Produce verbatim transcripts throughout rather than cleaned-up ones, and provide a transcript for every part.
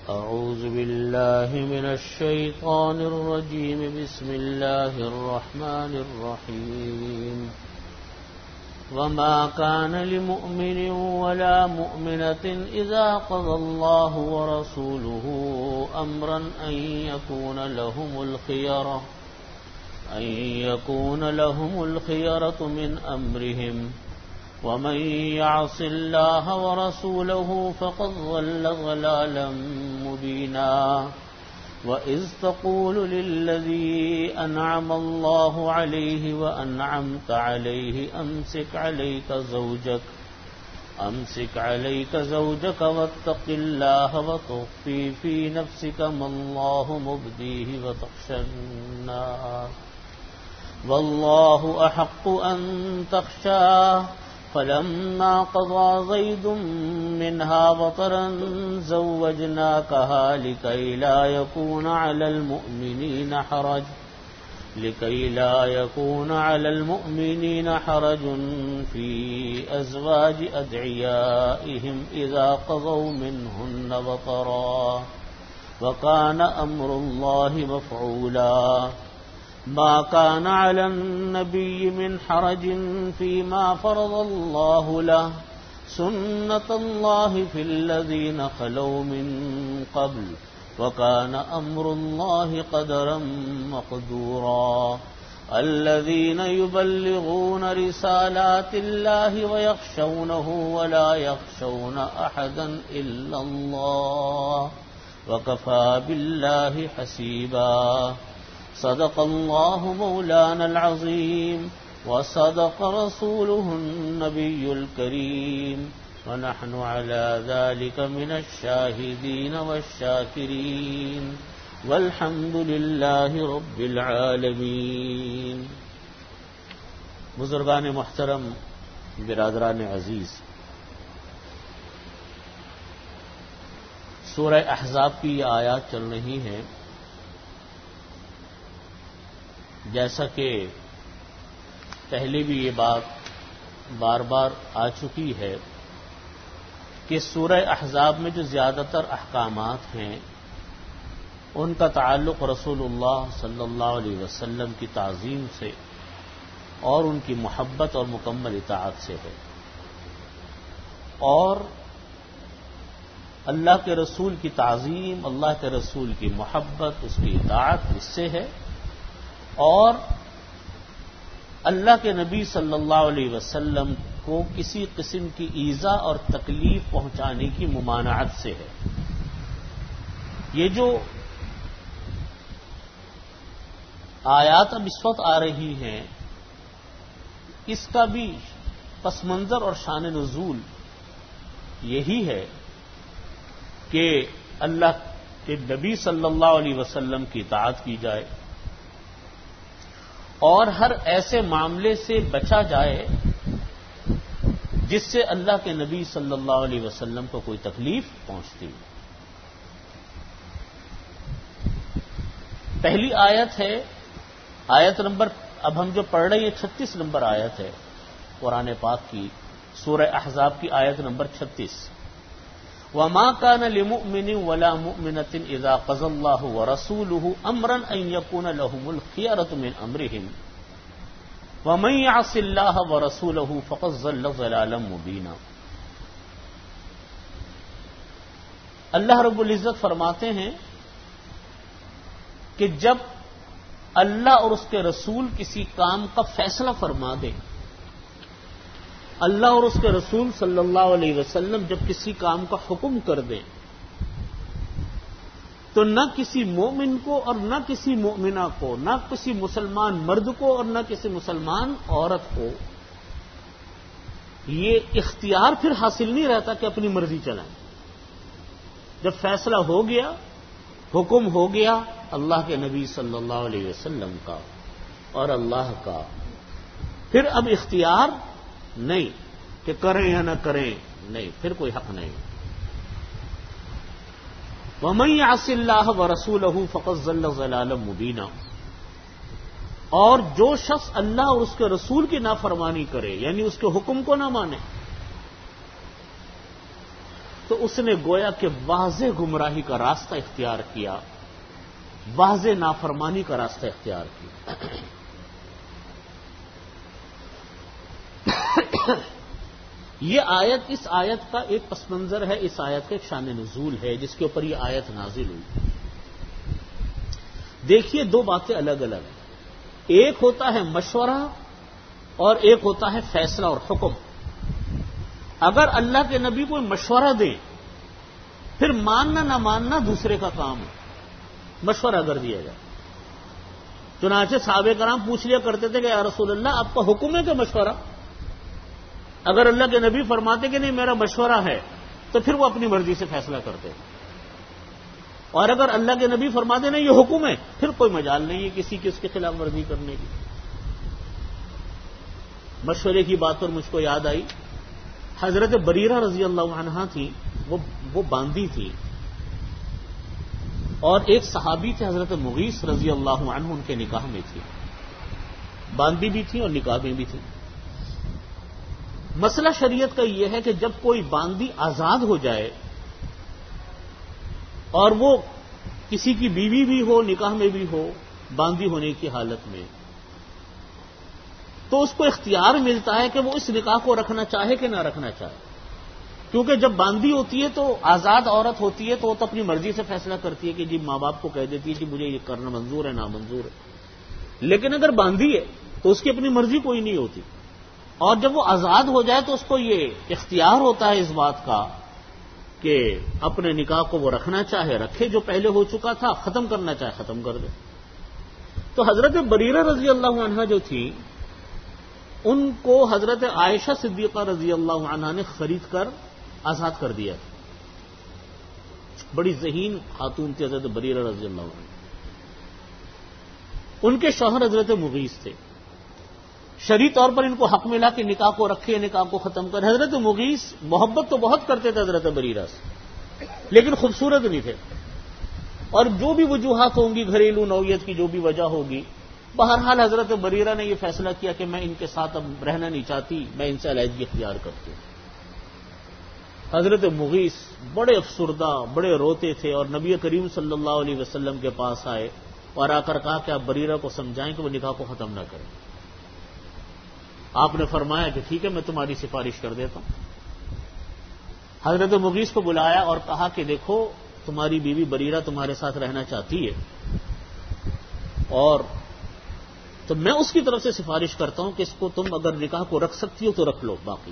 أعوذ بالله من الشيطان الرجيم. بسم الله الرحمن الرحيم. وما كان لمؤمن ولا مؤمنة إذا قضى الله ورسوله أمرا أن يكون لهم الخيرة أن يكون لهم الخيرة من أمرهم ومن يعص الله ورسوله فقد ضل ضلالا مبينا. وإذ تقول للذي أنعم الله عليه وأنعمت عليه أمسك عليك زوجك أمسك عليك زوجك واتق الله وتخفي في نفسك ما الله مبديه وتخشى الناس والله أحق أن تخشاه. فلما قضى زيد منها وطرا زوجناكها لكي لا يكون على المؤمنين حرج لكي لا يكون على المؤمنين حرج في أزواج أدعيائهم إذا قضوا منهن وطرا وكان أمر الله مفعولا. ما كان على النبي من حرج فيما فرض الله له سنة الله في الذين خلوا من قبل وكان أمر الله قدرا مقدورا. الذين يبلغون رسالات الله ويخشونه ولا يخشون أحدا إلا الله وكفى بالله حسيبا. صدق الله مولانا العظيم وصدق رسوله النبي الكريم ونحن على ذلك من الشاهدين والشاكرين والحمد لله رب العالمين. بزرگان محترم، برادران عزیز، سورہ احزاب کی یہ آیات چل رہی ہیں. جیسا کہ پہلے بھی یہ بات بار بار آ چکی ہے کہ سورہ احزاب میں جو زیادہ تر احکامات ہیں ان کا تعلق رسول اللہ صلی اللہ علیہ وسلم کی تعظیم سے اور ان کی محبت اور مکمل اطاعت سے ہے، اور اللہ کے رسول کی تعظیم، اللہ کے رسول کی محبت، اس کی اطاعت اس سے ہے، اور اللہ کے نبی صلی اللہ علیہ وسلم کو کسی قسم کی ایذا اور تکلیف پہنچانے کی ممانعت سے ہے. یہ جو آیات اب اس وقت آ رہی ہیں اس کا بھی پس منظر اور شان نزول یہی ہے کہ اللہ کے نبی صلی اللہ علیہ وسلم کی اطاعت کی جائے اور ہر ایسے معاملے سے بچا جائے جس سے اللہ کے نبی صلی اللہ علیہ وسلم کو کوئی تکلیف پہنچتی. پہلی آیت ہے، آیت نمبر اب ہم جو پڑھ رہے ہیں چھتیس نمبر آیت ہے قرآن پاک کی، سورہ احزاب کی آیت نمبر چھتیس. وما كان لمؤمن ولا مؤمنة إذا قضى الله ورسوله أمرا أن يكون لهم الخيرة من أمرهم ومن يعص الله ورسوله فقد ضل ضلالا مبينا. اللہ رب العزت فرماتے ہیں کہ جب اللہ اور اس کے رسول کسی کام کا فیصلہ فرما دیں، اللہ اور اس کے رسول صلی اللہ علیہ وسلم جب کسی کام کا حکم کر دیں تو نہ کسی مومن کو اور نہ کسی مومنہ کو، نہ کسی مسلمان مرد کو اور نہ کسی مسلمان عورت کو یہ اختیار پھر حاصل نہیں رہتا کہ اپنی مرضی چلائیں. جب فیصلہ ہو گیا، حکم ہو گیا اللہ کے نبی صلی اللہ علیہ وسلم کا اور اللہ کا، پھر اب اختیار نہیں کہ کریں یا نہ کریں، نہیں، پھر کوئی حق نہیں. وَمَن يَعْصِ اللَّهَ وَرَسُولَهُ فَقَدْ ضَلَّ ضَلَالًا مُبِينًا. اور جو شخص اللہ اور اس کے رسول کی نافرمانی کرے، یعنی اس کے حکم کو نہ مانے، تو اس نے گویا کہ واضح گمراہی کا راستہ اختیار کیا، واضح نافرمانی کا راستہ اختیار کیا۔ یہ آیت، اس آیت کا ایک پس منظر ہے، اس آیت کا ایک شان نزول ہے جس کے اوپر یہ آیت نازل ہوئی۔ دیکھیے دو باتیں الگ الگ ہیں، ایک ہوتا ہے مشورہ اور ایک ہوتا ہے فیصلہ اور حکم۔ اگر اللہ کے نبی کوئی مشورہ دیں پھر ماننا نہ ماننا دوسرے کا کام ہے، مشورہ کر دیا جائے۔ چنانچہ صحابہ کرام پوچھ لیا کرتے تھے کہ یا رسول اللہ آپ کا حکم ہے کہ مشورہ؟ اگر اللہ کے نبی فرماتے کہ نہیں میرا مشورہ ہے تو پھر وہ اپنی مرضی سے فیصلہ کرتے ہیں، اور اگر اللہ کے نبی فرماتے نہیں یہ حکم ہے پھر کوئی مجال نہیں ہے کسی کی اس کے خلاف ورزی کرنے کی۔ مشورے کی بات پر مجھ کو یاد آئی، حضرت بریرہ رضی اللہ عنہا تھی، وہ وہ باندی تھی، اور ایک صحابی تھے حضرت مغیث رضی اللہ عنہ، ان کے نکاح میں تھی، باندی بھی تھی اور نکاح میں بھی تھی۔ مسئلہ شریعت کا یہ ہے کہ جب کوئی باندی آزاد ہو جائے اور وہ کسی کی بیوی بھی ہو، نکاح میں بھی ہو، باندی ہونے کی حالت میں، تو اس کو اختیار ملتا ہے کہ وہ اس نکاح کو رکھنا چاہے کہ نہ رکھنا چاہے، کیونکہ جب باندی ہوتی ہے تو آزاد عورت ہوتی ہے تو وہ تو اپنی مرضی سے فیصلہ کرتی ہے کہ جی ماں باپ کو کہہ دیتی ہے کہ مجھے یہ کرنا منظور ہے نامنظور ہے، لیکن اگر باندی ہے تو اس کی اپنی مرضی کوئی نہیں ہوتی، اور جب وہ آزاد ہو جائے تو اس کو یہ اختیار ہوتا ہے اس بات کا کہ اپنے نکاح کو وہ رکھنا چاہے رکھے، جو پہلے ہو چکا تھا ختم کرنا چاہے ختم کر دے۔ تو حضرت بریرہ رضی اللہ عنہا جو تھی ان کو حضرت عائشہ صدیقہ رضی اللہ عنہا نے خرید کر آزاد کر دیا، بڑی ذہین خاتون تھی حضرت بریرہ رضی اللہ عنہ۔ ان کے شوہر حضرت مغیث تھے، شرعی طور پر ان کو حق ملا کہ نکاح کو رکھے، نکاح کو ختم کر۔ حضرت مغیث محبت تو بہت کرتے تھے حضرت بریرہ سے، لیکن خوبصورت نہیں تھے، اور جو بھی وجوہات ہوں گی گھریلو نوعیت کی جو بھی وجہ ہوگی، بہرحال حضرت بریرہ نے یہ فیصلہ کیا کہ میں ان کے ساتھ اب رہنا نہیں چاہتی، میں ان سے علیحدگی اختیار کرتی ہوں۔ حضرت مغیث بڑے افسردہ، بڑے روتے تھے، اور نبی کریم صلی اللہ علیہ وسلم کے پاس آئے اور آ کر کہا کہ آپ بریرہ کو سمجھائیں کہ وہ نکاح کو ختم نہ کریں۔ آپ نے فرمایا کہ ٹھیک ہے میں تمہاری سفارش کر دیتا ہوں۔ حضرت مغیث کو بلایا اور کہا کہ دیکھو تمہاری بیوی بریرہ تمہارے ساتھ رہنا چاہتی ہے، اور تو میں اس کی طرف سے سفارش کرتا ہوں کہ اس کو تم اگر نکاح کو رکھ سکتی ہو تو رکھ لو، باقی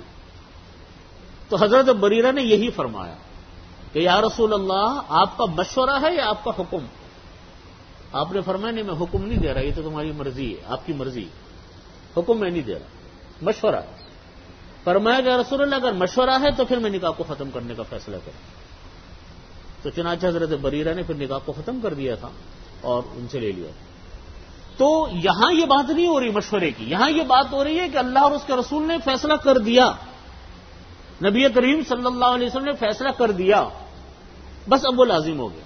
تو حضرت بریرہ نے یہی فرمایا کہ یا رسول اللہ آپ کا مشورہ ہے یا آپ کا حکم؟ آپ نے فرمایا نہیں میں حکم نہیں دے رہا، یہ تو تمہاری مرضی ہے، آپ کی مرضی، حکم میں نہیں دے رہا، مشورہ۔ فرمایا کہ یا رسول اللہ اگر مشورہ ہے تو پھر میں نکاح کو ختم کرنے کا فیصلہ کروں۔ تو چنانچہ حضرت بریرہ نے پھر نکاح کو ختم کر دیا تھا اور ان سے لے لیا۔ تو یہاں یہ بات نہیں ہو رہی مشورے کی، یہاں یہ بات ہو رہی ہے کہ اللہ اور اس کے رسول نے فیصلہ کر دیا، نبی کریم صلی اللہ علیہ وسلم نے فیصلہ کر دیا، بس اب وہ لازم ہو گیا۔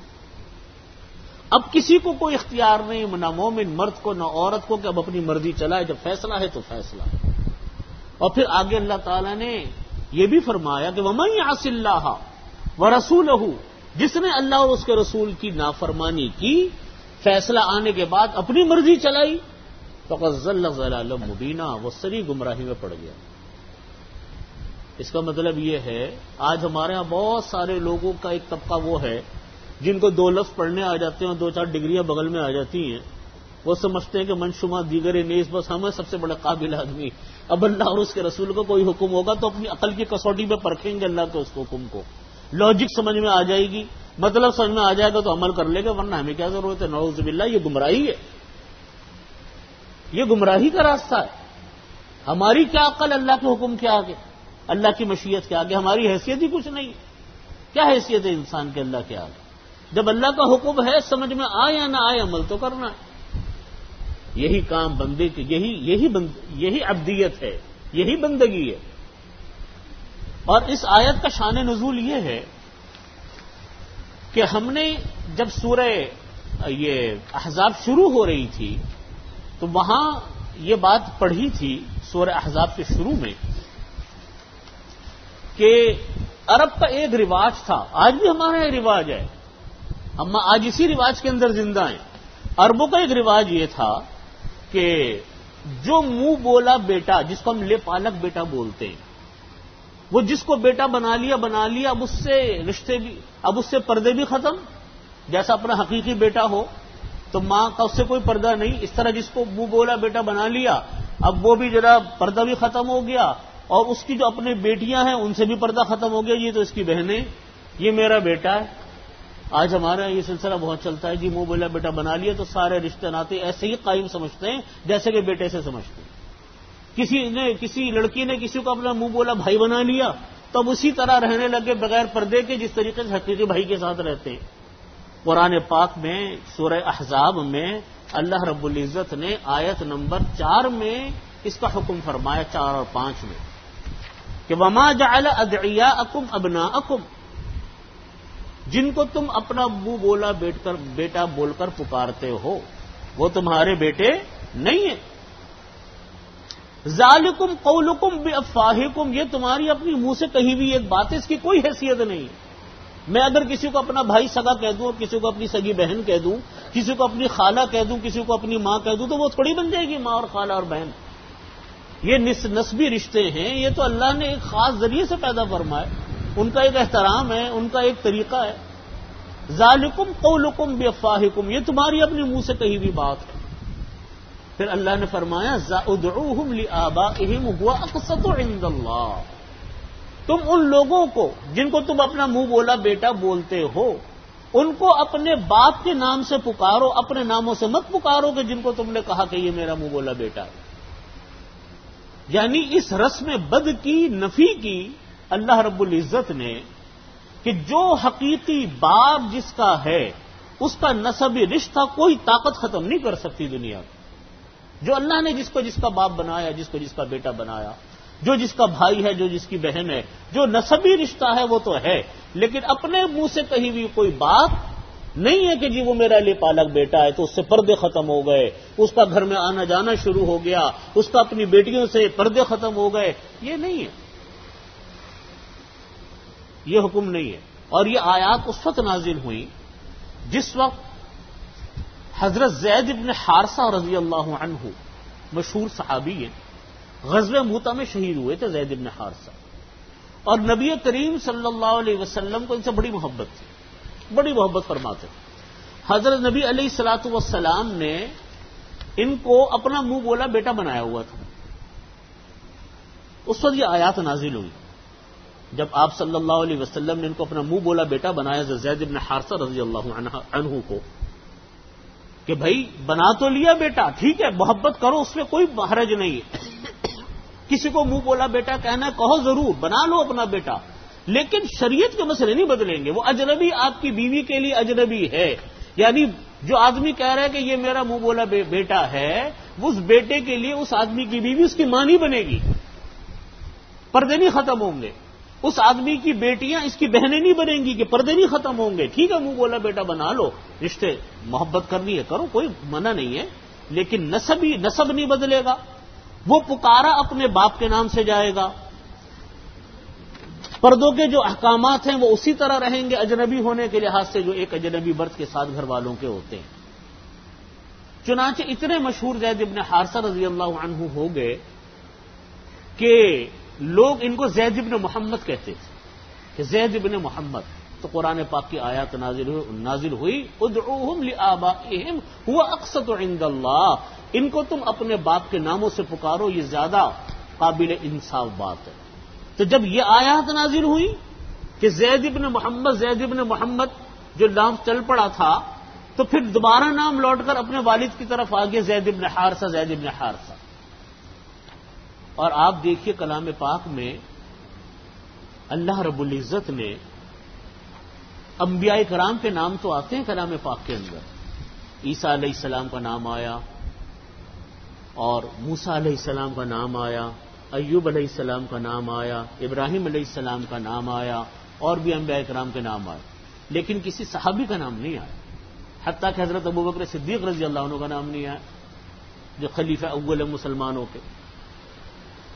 اب کسی کو کوئی اختیار نہیں، نہ مومن مرد کو نہ عورت کو، کہ اب اپنی مرضی چلائے، جب فیصلہ ہے تو فیصلہ۔ اور پھر آگے اللہ تعالیٰ نے یہ بھی فرمایا کہ وَمَن يَعْصِ اللَّهَ وَرَسُولَهُ، جس نے اللہ اور اس کے رسول کی نافرمانی کی، فیصلہ آنے کے بعد اپنی مرضی چلائی، فَقَدْ ضَلَّ ضَلَالًا مُبِينًا، وہ سری گمراہی میں پڑ گیا۔ اس کا مطلب یہ ہے آج ہمارے ہاں بہت سارے لوگوں کا ایک طبقہ وہ ہے جن کو دو لفظ پڑھنے آ جاتے ہیں، دو چار ڈگریاں بغل میں آ جاتی ہیں، وہ سمجھتے ہیں کہ منشما دیگر نیز، بس ہمیں سب سے بڑا قابل آدمی۔ اب اللہ اور اس کے رسول کو کوئی حکم ہوگا تو اپنی عقل کی کسوٹی پہ پرکھیں گے اللہ کے اس حکم کو، لاجک سمجھ میں آ جائے گی، مطلب سمجھ میں آ جائے گا تو عمل کر لے گا، ورنہ ہمیں کیا ضرورت ہے؟ نعوذ باللہ، یہ گمراہی ہے، یہ گمراہی کا راستہ ہے۔ ہماری کیا عقل اللہ کے حکم کے آگے، اللہ کی مشیت کے آگے؟ ہماری حیثیت ہی کچھ نہیں، کیا حیثیت ہے انسان کے اللہ کے آگے؟ جب اللہ کا حکم ہے سمجھ میں آئے یا نہ آئے عمل تو کرنا ہے۔ یہی کام بندے کی، یہی یہی بند یہی عبدیت ہے، یہی بندگی ہے۔ اور اس آیت کا شان نزول یہ ہے کہ ہم نے جب سورہ یہ احزاب شروع ہو رہی تھی تو وہاں یہ بات پڑھی تھی سورہ احزاب کے شروع میں کہ عرب کا ایک رواج تھا، آج بھی ہمارا یہ رواج ہے، ہم آج اسی رواج کے اندر زندہ ہیں. عربوں کا ایک رواج یہ تھا کہ جو منہ بولا بیٹا، جس کو ہم لے پالک بیٹا بولتے ہیں، وہ جس کو بیٹا بنا لیا بنا لیا اب اس سے رشتے بھی، اب اس سے پردے بھی ختم. جیسا اپنا حقیقی بیٹا ہو تو ماں کا اس سے کوئی پردہ نہیں، اس طرح جس کو منہ بولا بیٹا بنا لیا اب وہ بھی ذرا پردہ بھی ختم ہو گیا، اور اس کی جو اپنے بیٹیاں ہیں ان سے بھی پردہ ختم ہو گیا، یہ تو اس کی بہنیں، یہ میرا بیٹا ہے. آج ہمارا یہ سلسلہ بہت چلتا ہے، جی منہ بولا بیٹا بنا لیا تو سارے رشتے ناتے ایسے ہی قائم سمجھتے ہیں جیسے کہ بیٹے سے سمجھتے ہیں. کسی نے کسی لڑکی نے کسی کو اپنا منہ بولا بھائی بنا لیا تو اب اسی طرح رہنے لگے بغیر پردے کے جس طریقے سے حقیقی بھائی کے ساتھ رہتے ہیں. قرآن پاک میں سورہ احزاب میں اللہ رب العزت نے آیت نمبر چار میں اس کا حکم فرمایا، چار اور پانچ میں، کہ وما جعل ادعیاءکم ابناءکم، جن کو تم اپنا منہ بولا بیٹھ کر بیٹا بول کر پکارتے ہو وہ تمہارے بیٹے نہیں ہیں. ذالکم قولکم بافواہکم، یہ تمہاری اپنی منہ سے کہی ہوئی ایک بات ہے، اس کی کوئی حیثیت نہیں ہے. میں اگر کسی کو اپنا بھائی سگا کہہ دوں، کسی کو اپنی سگی بہن کہہ دوں، کسی کو اپنی خالہ کہہ دوں، کسی کو اپنی ماں کہہ دوں تو وہ تھوڑی بن جائے گی ماں اور خالہ اور بہن. یہ نسبی رشتے ہیں، یہ تو اللہ نے ایک خاص ذریعے سے پیدا فرمائے، ان کا ایک احترام ہے، ان کا ایک طریقہ ہے. ذالکم قولکم بافواہکم، یہ تمہاری اپنی منہ سے کہی ہوئی بات ہے. پھر اللہ نے فرمایا ادعوہم لآبائہم ہوا اقسط عند اللہ، تم ان لوگوں کو جن کو تم اپنا منہ بولا بیٹا بولتے ہو ان کو اپنے باپ کے نام سے پکارو، اپنے ناموں سے مت پکارو کہ جن کو تم نے کہا کہ یہ میرا منہ بولا بیٹا ہے. یعنی اس رسم بد کی نفی کی اللہ رب العزت نے کہ جو حقیقی باپ جس کا ہے اس کا نسبی رشتہ کوئی طاقت ختم نہیں کر سکتی دنیا میں. جو اللہ نے جس کو جس کا باپ بنایا، جس کو جس کا بیٹا بنایا، جو جس کا بھائی ہے، جو جس کی بہن ہے، جو نسبی رشتہ ہے وہ تو ہے، لیکن اپنے منہ سے کہی ہوئی کوئی بات نہیں ہے کہ جی وہ میرا لے پالک بیٹا ہے تو اس سے پردے ختم ہو گئے، اس کا گھر میں آنا جانا شروع ہو گیا، اس کا اپنی بیٹیوں سے پردے ختم ہو گئے. یہ نہیں ہے، یہ حکم نہیں ہے. اور یہ آیات اس وقت نازل ہوئی جس وقت حضرت زید بن حارثہ رضی اللہ عنہ، مشہور صحابی ہیں، غزوہ موتا میں شہید ہوئے تھے زید بن حارثہ، اور نبی کریم صلی اللہ علیہ وسلم کو ان سے بڑی محبت تھی، بڑی محبت فرماتے تھے. حضرت نبی علیہ الصلوۃ والسلام نے ان کو اپنا منہ بولا بیٹا بنایا ہوا تھا. اس وقت یہ آیات نازل ہوئی جب آپ صلی اللہ علیہ وسلم نے ان کو اپنا منہ بولا بیٹا بنایا زید بن حارثہ رضی اللہ عنہ کو، کہ بھائی بنا تو لیا بیٹا، ٹھیک ہے محبت کرو، اس میں کوئی حرج نہیں ہے، کسی کو منہ بولا بیٹا کہنا کہو ضرور، بنا لو اپنا بیٹا، لیکن شریعت کے مسئلے نہیں بدلیں گے. وہ اجنبی آپ کی بیوی کے لیے اجنبی ہے، یعنی جو آدمی کہہ رہا ہے کہ یہ میرا منہ بولا بیٹا ہے، وہ اس بیٹے کے لیے اس آدمی کی بیوی اس کی ماں نہیں بنے گی، پردے نہیں ختم ہوں گے. اس آدمی کی بیٹیاں اس کی بہنیں نہیں بنیں گی کہ پردے نہیں ختم ہوں گے. ٹھیک ہے منہ بولا بیٹا بنا لو، رشتے محبت کرنی ہے کرو، کوئی منع نہیں ہے، لیکن نسب ہی نسب نہیں بدلے گا. وہ پکارا اپنے باپ کے نام سے جائے گا، پردوں کے جو احکامات ہیں وہ اسی طرح رہیں گے اجنبی ہونے کے لحاظ سے جو ایک اجنبی برت کے ساتھ گھر والوں کے ہوتے ہیں. چنانچہ اتنے مشہور زید بن حارثہ رضی اللہ عنہ ہو گئے کہ لوگ ان کو زید بن محمد کہتے تھے کہ زید بن محمد. تو قرآن پاک کی آیات نازل ہوئی نازل ہوئی ادعوہم لآبائہم ہوا اقسط عند اللہ، ان کو تم اپنے باپ کے ناموں سے پکارو، یہ زیادہ قابل انصاف بات ہے. تو جب یہ آیات نازل ہوئی کہ زید بن محمد زید بن محمد جو نام چل پڑا تھا، تو پھر دوبارہ نام لوٹ کر اپنے والد کی طرف آگے زید بن حارثہ زید بن حارثہ. اور آپ دیکھیے کلام پاک میں اللہ رب العزت نے انبیاء کرام کے نام تو آتے ہیں کلام پاک کے اندر، عیسیٰ علیہ السلام کا نام آیا، اور موسیٰ علیہ السلام کا نام آیا، ایوب علیہ السلام کا نام آیا، ابراہیم علیہ السلام کا نام آیا، اور بھی انبیاء کرام کے نام آئے، لیکن کسی صحابی کا نام نہیں آیا. حتیٰ کہ حضرت ابوبکر صدیق رضی اللہ عنہ کا نام نہیں آیا جو خلیفہ اول مسلمانوں کے.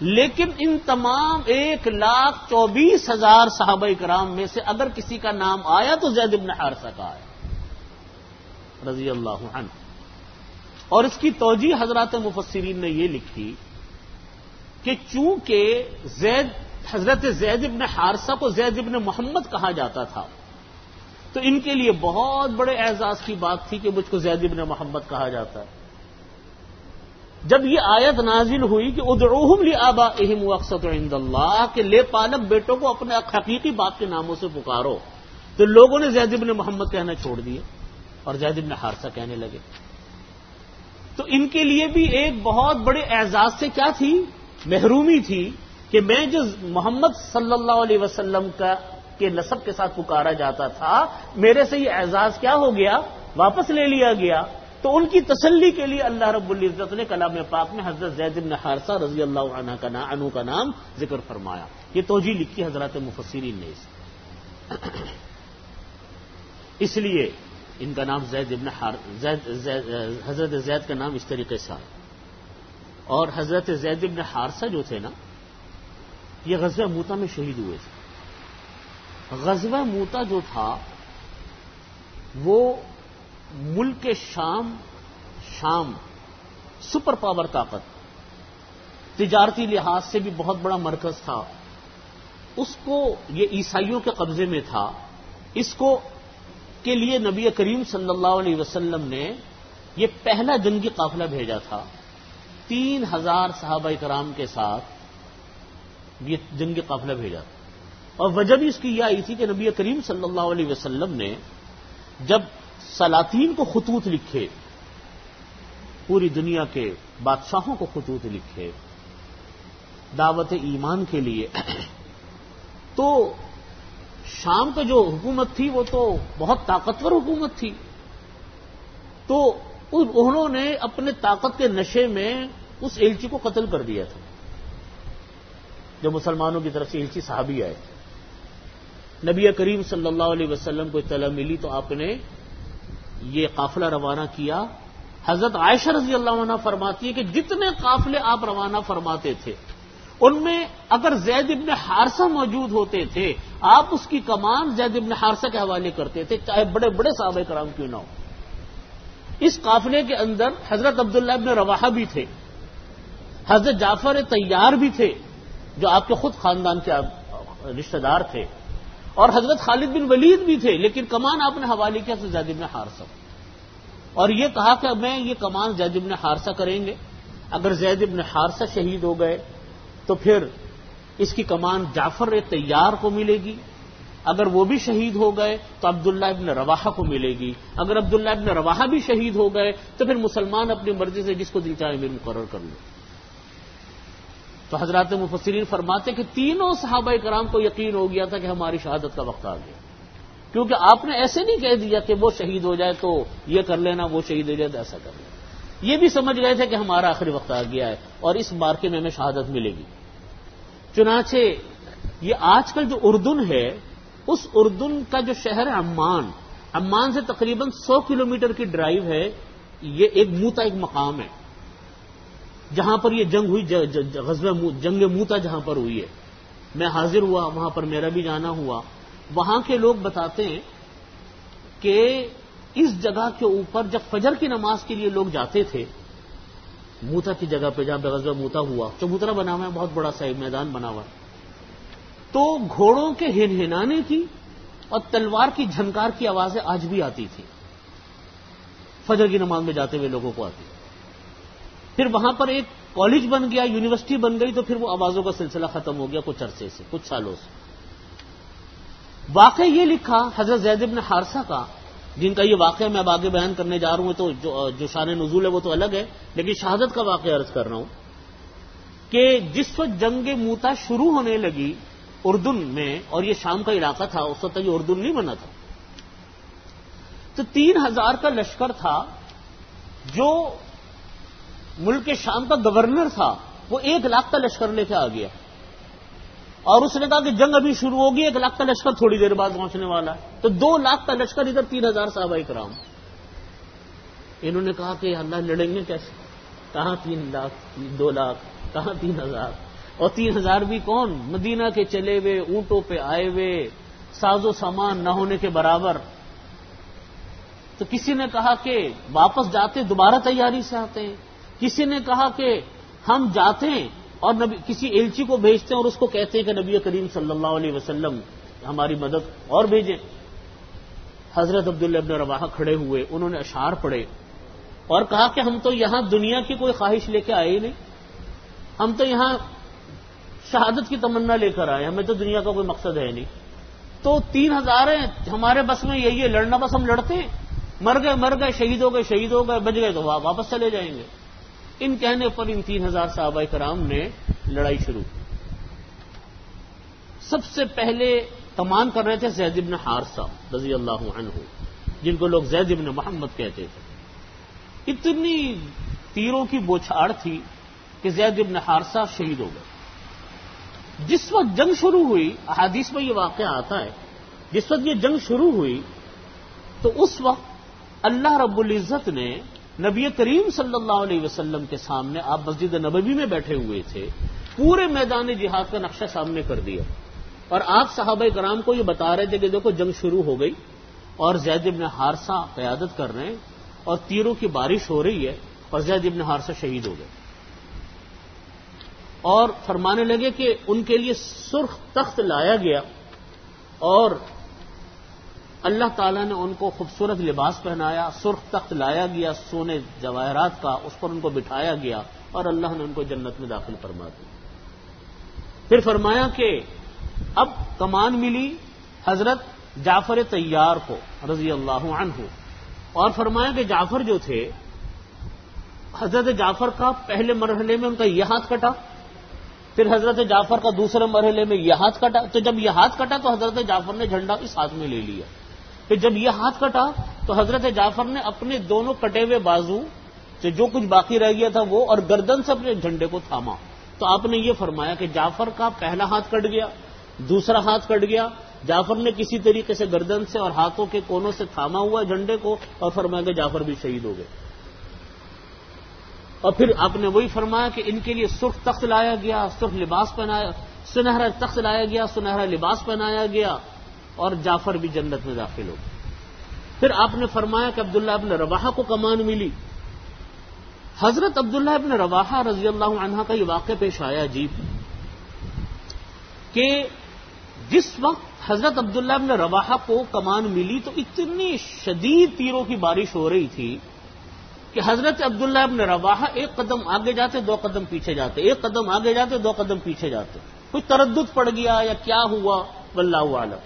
لیکن ان تمام ایک لاکھ چوبیس ہزار صحابہ کرام میں سے اگر کسی کا نام آیا تو زید بن حارثہ کا آیا رضی اللہ عنہ. اور اس کی توجیہ حضرات مفسرین نے یہ لکھی کہ چونکہ زید حضرت زید بن حارثہ کو زید بن محمد کہا جاتا تھا تو ان کے لیے بہت بڑے اعزاز کی بات تھی کہ مجھ کو زید بن محمد کہا جاتا ہے. جب یہ آیت نازل ہوئی کہ ادعوہم لآبائہم واقسطوا عند اللہ کہ لے پالک بیٹوں کو اپنے حقیقی باپ کے ناموں سے پکارو، تو لوگوں نے زید بن محمد کہنا چھوڑ دیے اور زید بن حارثہ کہنے لگے. تو ان کے لیے بھی ایک بہت بڑے اعزاز سے کیا تھی؟ محرومی تھی کہ میں جو محمد صلی اللہ علیہ وسلم کا کے نسب کے ساتھ پکارا جاتا تھا، میرے سے یہ اعزاز کیا ہو گیا؟ واپس لے لیا گیا. تو ان کی تسلی کے لیے اللہ رب العزت نے کلام پاک میں حضرت زید بن حارثہ رضی اللہ عنہ کا نام عنہ کا نام ذکر فرمایا. یہ توجیہ لکھی حضرات مفسرین نے اس اس لیے ان کا نام زید بن زید زید حضرت زید کا نام اس طریقے سے آیا. اور حضرت زید بن حارثہ جو تھے نا، یہ غزوہ موتا میں شہید ہوئے تھے. غزوہ موتا جو تھا وہ ملک شام شام سپر پاور طاقت، تجارتی لحاظ سے بھی بہت بڑا مرکز تھا. اس کو یہ عیسائیوں کے قبضے میں تھا. اس کو کے لیے نبی کریم صلی اللہ علیہ وسلم نے یہ پہلا جنگی قافلہ بھیجا تھا. تین ہزار صحابہ کرام کے ساتھ یہ جنگی قافلہ بھیجا تھا. اور وجہ بھی اس کی یہ آئی تھی کہ نبی کریم صلی اللہ علیہ وسلم نے جب سلاطین کو خطوط لکھے، پوری دنیا کے بادشاہوں کو خطوط لکھے دعوت ایمان کے لیے، تو شام کا جو حکومت تھی وہ تو بہت طاقتور حکومت تھی. تو انہوں نے اپنے طاقت کے نشے میں اس ایلچی کو قتل کر دیا تھا. جو مسلمانوں کی طرف سے ایلچی صحابی آئے، نبی کریم صلی اللہ علیہ وسلم کو اطلاع ملی تو آپ نے یہ قافلہ روانہ کیا. حضرت عائشہ رضی اللہ عنہ فرماتی ہے کہ جتنے قافلے آپ روانہ فرماتے تھے ان میں اگر زید بن حارثہ موجود ہوتے تھے آپ اس کی کمان زید بن حارثہ کے حوالے کرتے تھے، چاہے بڑے بڑے صحابہ کرام کیوں نہ ہو. اس قافلے کے اندر حضرت عبداللہ ابن رواحہ بھی تھے، حضرت جعفر طیار بھی تھے جو آپ کے خود خاندان کے رشتہ دار تھے، اور حضرت خالد بن ولید بھی تھے، لیکن کمان آپ نے حوالے کیا تو زید بن حارثہ، اور یہ کہا کہ میں یہ کمان زید بن حارثہ کریں گے. اگر زید بن حارثہ شہید ہو گئے تو پھر اس کی کمان جعفر طیار کو ملے گی، اگر وہ بھی شہید ہو گئے تو عبداللہ ابن رواحہ کو ملے گی، اگر عبداللہ ابن رواحہ بھی شہید ہو گئے تو پھر مسلمان اپنی مرضی سے جس کو دل چاہے امیر مقرر کر لیں. تو حضرات مفسرین فرماتے کہ تینوں صحابہ کرام کو یقین ہو گیا تھا کہ ہماری شہادت کا وقت آ گیا، کیونکہ آپ نے ایسے نہیں کہہ دیا کہ وہ شہید ہو جائے تو یہ کر لینا، وہ شہید ہو جائے تو ایسا کر لینا. یہ بھی سمجھ گئے تھے کہ ہمارا آخری وقت آ گیا ہے اور اس مارکے میں ہمیں شہادت ملے گی. چنانچہ یہ آج کل جو اردن ہے، اس اردن کا جو شہر ہے عمان، عمان سے تقریباً سو کلومیٹر کی ڈرائیو ہے. یہ ایک موتا ایک مقام ہے جہاں پر یہ جنگ ہوئی، غزوہ جنگ موتا جہاں پر ہوئی ہے. میں حاضر ہوا وہاں پر، میرا بھی جانا ہوا. وہاں کے لوگ بتاتے ہیں کہ اس جگہ کے اوپر جب فجر کی نماز کے لیے لوگ جاتے تھے، موتا کی جگہ پہ جہاں پہ غزوہ موتا ہوا، چبوترا بنا ہوا ہے، بہت بڑا سا میدان بنا ہوا ہے، تو گھوڑوں کے ہنہنانے کی اور تلوار کی جھنکار کی آوازیں آج بھی آتی تھی. فجر کی نماز میں جاتے ہوئے لوگوں کو آتی. پھر وہاں پر ایک کالج بن گیا، یونیورسٹی بن گئی، تو پھر وہ آوازوں کا سلسلہ ختم ہو گیا کچھ عرصے سے، کچھ سالوں سے. واقعہ یہ لکھا حضرت زید بن حارثہ کا، جن کا یہ واقعہ میں اب آگے بیان کرنے جا رہا ہوں، تو جو, جو شان نزول ہے وہ تو الگ ہے، لیکن شہادت کا واقعہ عرض کر رہا ہوں کہ جس وقت جنگ موتا شروع ہونے لگی اردن میں، اور یہ شام کا علاقہ تھا، اس وقت یہ اردن نہیں بنا تھا، تو تین ہزار کا لشکر تھا. جو ملک شام کا گورنر تھا وہ ایک لاکھ کا لشکر لے کے آ گیا، اور اس نے کہا کہ جنگ ابھی شروع ہوگی، ایک لاکھ کا لشکر تھوڑی دیر بعد پہنچنے والا ہے. تو دو لاکھ کا لشکر، ادھر تین ہزار صحابہ کرام. انہوں نے کہا کہ اللہ لڑیں گے کیسے؟ کہاں تین لاکھ، دو لاکھ، کہاں تین ہزار. اور تین ہزار بھی کون؟ مدینہ کے چلے ہوئے، اونٹوں پہ آئے ہوئے، ساز و سامان نہ ہونے کے برابر. تو کسی نے کہا کہ واپس جاتے دوبارہ تیاری سے آتے ہیں، کسی نے کہا کہ ہم جاتے ہیں اور نبی کسی ایلچی کو بھیجتے ہیں اور اس کو کہتے ہیں کہ نبی کریم صلی اللہ علیہ وسلم ہماری مدد اور بھیجیں. حضرت عبداللہ ابن رواحہ کھڑے ہوئے، انہوں نے اشعار پڑھے اور کہا کہ ہم تو یہاں دنیا کی کوئی خواہش لے کے آئے ہی نہیں، ہم تو یہاں شہادت کی تمنا لے کر آئے، ہمیں تو دنیا کا کوئی مقصد ہے نہیں. تو تین ہزار ہیں ہمارے بس میں یہی ہے، لڑنا بس ہم لڑتے ہیں، مر گئے مر گئے، شہید ہو گئے شہید ہو گئے، بچ گئے تو واپس چلے جائیں گے. ان کہنے پر ان تین ہزار صحابہ کرام نے لڑائی شروع کی. سب سے پہلے کمان کر رہے تھے زید بن حارثہ رضی اللہ عنہ، جن کو لوگ زید بن محمد کہتے تھے. اتنی تیروں کی بوچھاڑ تھی کہ زید بن حارثہ شہید ہو گئے. جس وقت جنگ شروع ہوئی، احادیث میں یہ واقعہ آتا ہے، جس وقت یہ جنگ شروع ہوئی تو اس وقت اللہ رب العزت نے نبی کریم صلی اللہ علیہ وسلم کے سامنے، آپ مسجد نبوی میں بیٹھے ہوئے تھے، پورے میدان جہاد کا نقشہ سامنے کر دیا اور آپ صحابہ کرام کو یہ بتا رہے تھے کہ دیکھو جنگ شروع ہو گئی اور زید بن حارثہ قیادت کر رہے ہیں اور تیروں کی بارش ہو رہی ہے اور زید بن حارثہ شہید ہو گئے. اور فرمانے لگے کہ ان کے لیے سرخ تخت لایا گیا اور اللہ تعالیٰ نے ان کو خوبصورت لباس پہنایا، سرخ تخت لایا گیا سونے جواہرات کا، اس پر ان کو بٹھایا گیا اور اللہ نے ان کو جنت میں داخل فرما دیا. پھر فرمایا کہ اب کمان ملی حضرت جعفر طیار کو رضی اللہ عنہ، اور فرمایا کہ جعفر جو تھے، حضرت جعفر کا پہلے مرحلے میں ان کا یہ ہاتھ کٹا، پھر حضرت جعفر کا دوسرے مرحلے میں یہ ہاتھ کٹا. تو جب یہ ہاتھ کٹا تو حضرت جعفر نے جھنڈا اس ہاتھ میں لے لیا. پھر جب یہ ہاتھ کٹا تو حضرت جعفر نے اپنے دونوں کٹے ہوئے بازو سے جو کچھ باقی رہ گیا تھا وہ اور گردن سے اپنے جھنڈے کو تھاما. تو آپ نے یہ فرمایا کہ جعفر کا پہلا ہاتھ کٹ گیا، دوسرا ہاتھ کٹ گیا، جعفر نے کسی طریقے سے گردن سے اور ہاتھوں کے کونوں سے تھاما ہوا جھنڈے کو اور فرمایا کہ جعفر بھی شہید ہو گئے. اور پھر آپ نے وہی فرمایا کہ ان کے لیے سرخ تخت لایا گیا، سرخ لباس پہنایا، سنہرا تخت لایا گیا، سنہرا لباس پہنایا گیا اور جعفر بھی جنت میں داخل ہو گئے. پھر آپ نے فرمایا کہ عبداللہ ابن رواحہ کو کمان ملی. حضرت عبداللہ ابن رواحہ رضی اللہ عنہ کا یہ واقعہ پیش آیا عجیب کہ جس وقت حضرت عبداللہ ابن رواحہ کو کمان ملی تو اتنی شدید تیروں کی بارش ہو رہی تھی کہ حضرت عبداللہ ابن رواحہ ایک قدم آگے جاتے دو قدم پیچھے جاتے، ایک قدم آگے جاتے دو قدم پیچھے جاتے. کچھ تردد پڑ گیا یا کیا ہوا واللہ اعلم.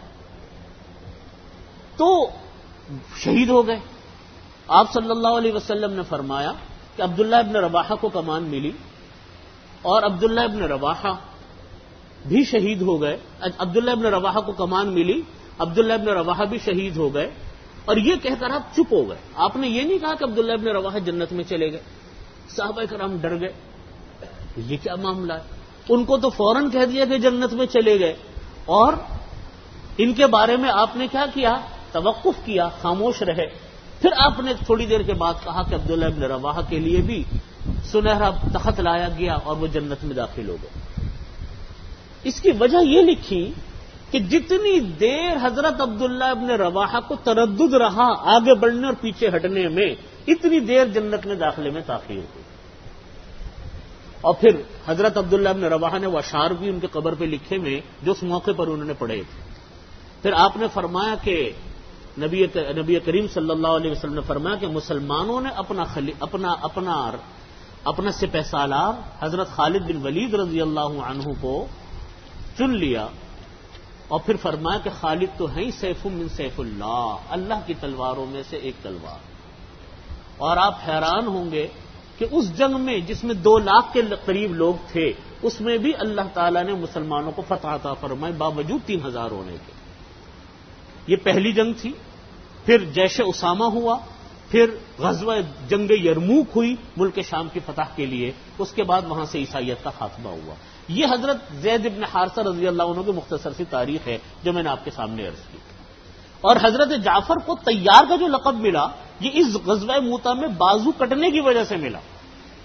تو شہید ہو گئے. آپ صلی اللہ علیہ وسلم نے فرمایا کہ عبداللہ ابن رواحہ کو کمان ملی اور عبداللہ ابن رواحہ بھی شہید ہو گئے. عبداللہ ابن رواحہ کو کمان ملی، عبداللہ ابن رواحہ بھی شہید ہو گئے. اور یہ کہہ کر آپ چپ ہو گئے. آپ نے یہ نہیں کہا کہ عبداللہ ابن رواحہ جنت میں چلے گئے. صحابہ کرام ڈر گئے، یہ کیا معاملہ ہے. ان کو تو فوراً کہہ دیا کہ جنت میں چلے گئے اور ان کے بارے میں آپ نے کیا کیا، توقف کیا، خاموش رہے. پھر آپ نے تھوڑی دیر کے بعد کہا کہ عبداللہ ابن رواحہ کے لیے بھی سنہرا تخت لایا گیا اور وہ جنت میں داخل ہو گئے. اس کی وجہ یہ لکھی کہ جتنی دیر حضرت عبداللہ ابن رواحہ کو تردد رہا آگے بڑھنے اور پیچھے ہٹنے میں، اتنی دیر جنت میں داخلے میں تاخیر ہوئی. اور پھر حضرت عبداللہ ابن رواحہ نے وہ اشعار بھی ان کے قبر پہ لکھے میں جو اس موقع پر انہوں نے پڑھے تھے. پھر آپ نے فرمایا کہ نبی نبی کریم صلی اللہ علیہ وسلم نے فرمایا کہ مسلمانوں نے اپنا خلی اپنا اپنا اپنا سپہ سالار حضرت خالد بن ولید رضی اللہ عنہ کو چن لیا اور پھر فرمایا کہ خالد تو ہیں سیف من سیف اللہ، اللہ کی تلواروں میں سے ایک تلوار. اور آپ حیران ہوں گے کہ اس جنگ میں جس میں دو لاکھ کے قریب لوگ تھے اس میں بھی اللہ تعالیٰ نے مسلمانوں کو فتح عطا فرمائی باوجود تین ہزار ہونے کے. یہ پہلی جنگ تھی. پھر جیش اسامہ ہوا، پھر غزوہ جنگ یرموک ہوئی ملک شام کی فتح کے لیے، اس کے بعد وہاں سے عیسائیت کا خاتمہ ہوا. یہ حضرت زید بن حارثہ رضی اللہ عنہ کی مختصر سی تاریخ ہے جو میں نے آپ کے سامنے عرض کی. اور حضرت جعفر کو طیار کا جو لقب ملا یہ اس غزوہ موتا میں بازو کٹنے کی وجہ سے ملا.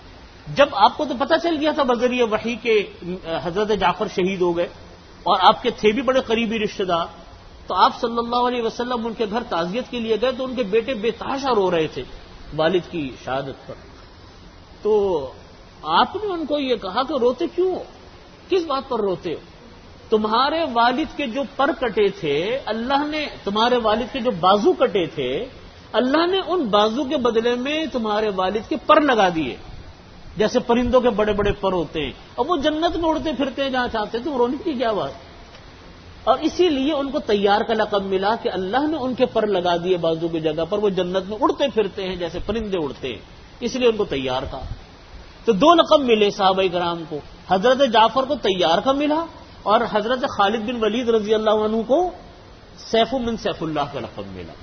جب آپ کو تو پتہ چل گیا تھا بذریعہ وحی کے حضرت جعفر شہید ہو گئے اور آپ کے تھے بھی بڑے قریبی رشتہ دار، تو آپ صلی اللہ علیہ وسلم ان کے گھر تعزیت کے لیے گئے تو ان کے بیٹے بے تحاشا رو رہے تھے والد کی شہادت پر. تو آپ نے ان کو یہ کہا کہ روتے کیوں ہو، کس بات پر روتے ہو؟ تمہارے والد کے جو پر کٹے تھے اللہ نے، تمہارے والد کے جو بازو کٹے تھے اللہ نے ان بازو کے بدلے میں تمہارے والد کے پر لگا دیے، جیسے پرندوں کے بڑے بڑے پر ہوتے ہیں اور وہ جنت میں اڑتے پھرتے ہیں جہاں چاہتے ہیں، تو رونے کی کیا بات؟ اور اسی لیے ان کو طیار کا لقب ملا کہ اللہ نے ان کے پر لگا دیے بازو کی جگہ پر، وہ جنت میں اڑتے پھرتے ہیں جیسے پرندے اڑتے ہیں، اس لیے ان کو طیار کہا. تو دو لقب ملے صحابہ کرام کو، حضرت جعفر کو طیار کا ملا اور حضرت خالد بن ولید رضی اللہ عنہ کو سیف من سیف اللہ کا لقب ملا.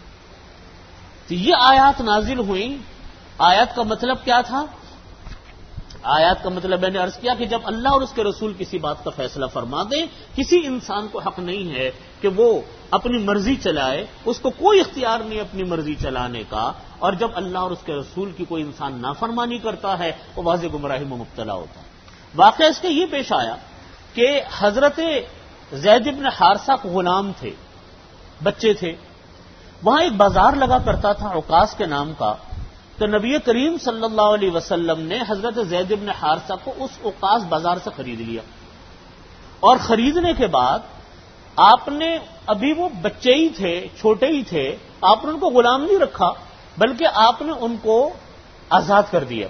تو یہ آیات نازل ہوئیں. آیات کا مطلب کیا تھا؟ آیات کا مطلب میں نے عرض کیا کہ جب اللہ اور اس کے رسول کسی بات کا فیصلہ فرما دیں، کسی انسان کو حق نہیں ہے کہ وہ اپنی مرضی چلائے، اس کو کوئی اختیار نہیں اپنی مرضی چلانے کا. اور جب اللہ اور اس کے رسول کی کوئی انسان نافرمانی کرتا ہے وہ واضح گمراہی میں مبتلا ہوتا ہے. واقعہ اس کا یہ پیش آیا کہ حضرت زید بن حارثہ کو غلام تھے، بچے تھے. وہاں ایک بازار لگا کرتا تھا عکاس کے نام کا. تو نبی کریم صلی اللہ علیہ وسلم نے حضرت زید بن حارثہ کو اس عکاس بازار سے خرید لیا، اور خریدنے کے بعد آپ نے، ابھی وہ بچے ہی تھے، چھوٹے ہی تھے، آپ نے ان کو غلام نہیں رکھا بلکہ آپ نے ان کو آزاد کر دیا.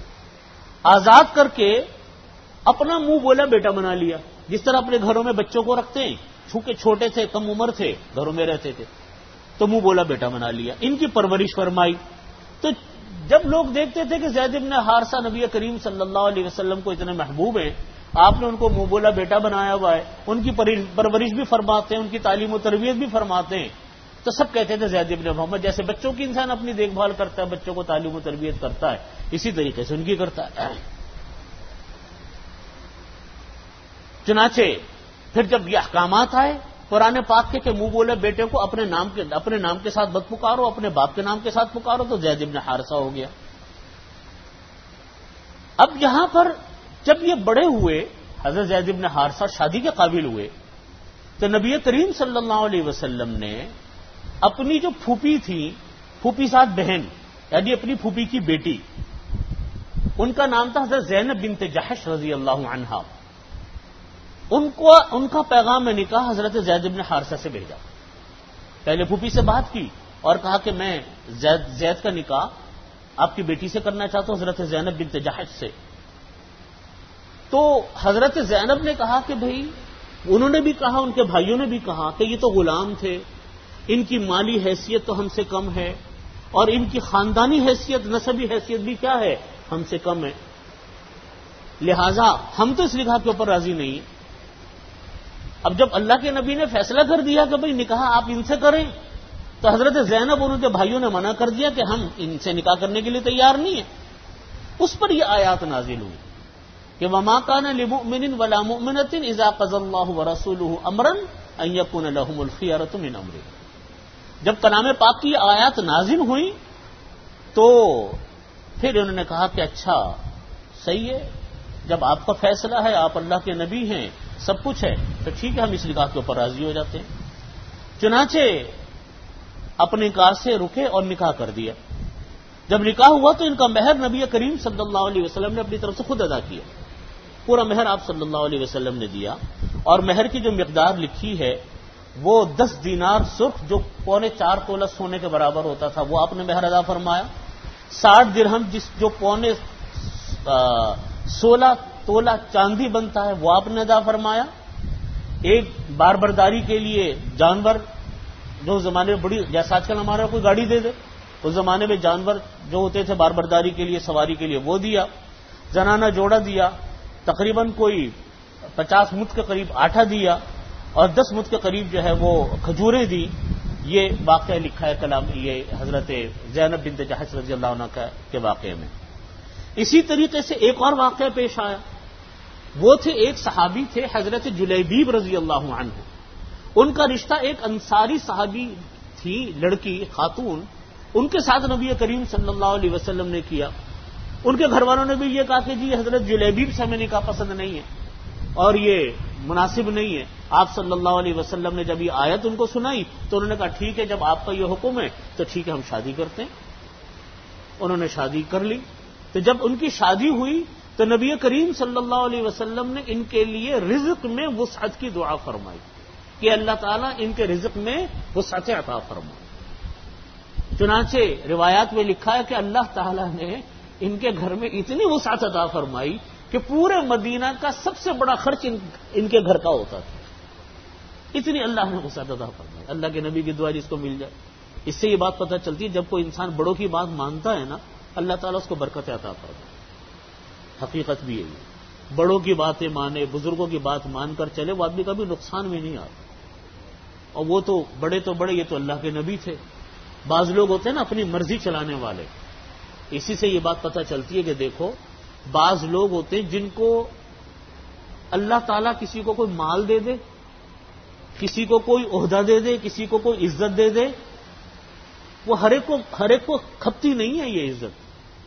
آزاد کر کے اپنا منہ بولا بیٹا بنا لیا، جس طرح اپنے گھروں میں بچوں کو رکھتے ہیں، چونکہ چھوٹے تھے، کم عمر تھے، گھروں میں رہتے تھے، تو منہ بولا بیٹا بنا لیا. ان کی پرورش فرمائی. تو جب لوگ دیکھتے تھے کہ زید بن حارثہ نبی کریم صلی اللہ علیہ وسلم کو اتنے محبوب ہیں، آپ نے ان کو منہ بولا بیٹا بنایا ہوا ہے، ان کی پرورش بھی فرماتے ہیں، ان کی تعلیم و تربیت بھی فرماتے ہیں، تو سب کہتے تھے زید بن محمد. جیسے بچوں کی انسان اپنی دیکھ بھال کرتا ہے، بچوں کو تعلیم و تربیت کرتا ہے، اسی طریقے سے ان کی کرتا ہے. چنانچہ پھر جب یہ احکامات آئے قرآن پاک کے کہ منہ بولے بیٹے کو اپنے نام کے اپنے نام کے ساتھ مت پکارو، اپنے باپ کے نام کے ساتھ پکارو، تو زید بن حارثہ ہو گیا. اب یہاں پر جب یہ بڑے ہوئے، حضرت زید بن حارثہ شادی کے قابل ہوئے، تو نبی کریم صلی اللہ علیہ وسلم نے اپنی جو پھوپھی تھی، پھوپھی ساتھ بہن، یعنی اپنی پھوپھی کی بیٹی، ان کا نام تھا حضرت زینب بنت جحش رضی اللہ عنہا، ان کو ان کا پیغام نکاح حضرت زید بن حارثہ سے بھیجا. پہلے پھوپھی سے بات کی اور کہا کہ میں زید زید کا نکاح آپ کی بیٹی سے کرنا چاہتا ہوں، حضرت زینب بنت جحش سے. تو حضرت زینب نے کہا کہ بھئی، انہوں نے بھی کہا، ان کے بھائیوں نے بھی کہا کہ یہ تو غلام تھے، ان کی مالی حیثیت تو ہم سے کم ہے، اور ان کی خاندانی حیثیت، نسبی حیثیت بھی کیا ہے، ہم سے کم ہے، لہذا ہم تو اس نکاح کے اوپر راضی نہیں ہیں. اب جب اللہ کے نبی نے فیصلہ کر دیا کہ بھئی نکاح آپ ان سے کریں، تو حضرت زینب اور ان کے بھائیوں نے منع کر دیا کہ ہم ان سے نکاح کرنے کے لیے تیار نہیں ہیں. اس پر یہ آیات نازل ہوئی کہ وما كان لمؤمن ولا مؤمنة اذا قضى الله ورسوله امرا ان يكون لهم الخيرة من امرهم. جب کلام پاک کی آیات نازل ہوئی تو پھر انہوں نے کہا کہ اچھا صحیح ہے، جب آپ کا فیصلہ ہے، آپ اللہ کے نبی ہیں، سب کچھ ہے، تو ٹھیک ہے، ہم اس نکاح کے اوپر راضی ہو جاتے ہیں. چنانچہ اپنے کار سے رکے اور نکاح کر دیا. جب نکاح ہوا تو ان کا مہر نبی کریم صلی اللہ علیہ وسلم نے اپنی طرف سے خود ادا کیا. پورا مہر آپ صلی اللہ علیہ وسلم نے دیا، اور مہر کی جو مقدار لکھی ہے وہ دس دینار سرخ، جو پونے چار تولہ سونے کے برابر ہوتا تھا، وہ آپ نے مہر ادا فرمایا. ساٹھ درہم جس جو پونے سولہ تولہ چاندی بنتا ہے وہ آپ نے ادا فرمایا. ایک بار برداری کے لیے جانور، جو زمانے میں بڑی، جیسا آج کل ہمارا کوئی گاڑی دے دے، اس زمانے میں جانور جو ہوتے تھے بار برداری کے لیے، سواری کے لیے، وہ دیا. زنانہ جوڑا دیا، تقریباً کوئی پچاس مد کے قریب آٹا دیا، اور دس مد کے قریب جو ہے وہ کھجوریں دی. یہ واقعہ لکھا ہے کلام یہ حضرت زینب بنت جحش رضی اللہ عنہ کے واقعے میں. اسی طریقے سے ایک اور واقعہ پیش آیا. وہ تھے، ایک صحابی تھے حضرت جلیبیب رضی اللہ عنہ. ان کا رشتہ ایک انصاری صحابی تھی، لڑکی، خاتون، ان کے ساتھ نبی کریم صلی اللہ علیہ وسلم نے کیا. ان کے گھر والوں نے بھی یہ کہا کہ جی حضرت جلیبیب سے ہمیں نکاح پسند نہیں ہے اور یہ مناسب نہیں ہے. آپ صلی اللہ علیہ وسلم نے جب یہ آیت ان کو سنائی تو انہوں نے کہا ٹھیک ہے، جب آپ کا یہ حکم ہے تو ٹھیک ہے ہم شادی کرتے ہیں. انہوں نے شادی کر لی. تو جب ان کی شادی ہوئی تو نبی کریم صلی اللہ علیہ وسلم نے ان کے لیے رزق میں وسعت کی دعا فرمائی کہ اللہ تعالیٰ ان کے رزق میں وسعت عطا فرمائے. چنانچہ روایات میں لکھا ہے کہ اللہ تعالیٰ نے ان کے گھر میں اتنی وسعت عطا فرمائی کہ پورے مدینہ کا سب سے بڑا خرچ ان, ان کے گھر کا ہوتا تھا. اتنی اللہ نے وسعت عطا فرمائی. اللہ کے نبی کی دعا جس کو مل جائے. اس سے یہ بات پتہ چلتی ہے جب کوئی انسان بڑوں کی بات مانتا ہے نا اللہ تعالیٰ اس کو برکت عطا فرمائے. حقیقت بھی یہی ہے. بڑوں کی باتیں مانے، بزرگوں کی بات مان کر چلے، وہ آدمی کا بھی نقصان بھی نہیں آتا. اور وہ تو بڑے تو بڑے، یہ تو اللہ کے نبی تھے. بعض لوگ ہوتے ہیں نا اپنی مرضی چلانے والے. اسی سے یہ بات پتہ چلتی ہے کہ دیکھو بعض لوگ ہوتے ہیں جن کو اللہ تعالیٰ کسی کو کوئی مال دے دے، کسی کو کوئی عہدہ دے دے، کسی کو کوئی عزت دے دے، وہ ہر ایک کو ہر ایک کو کھپتی نہیں ہے یہ عزت.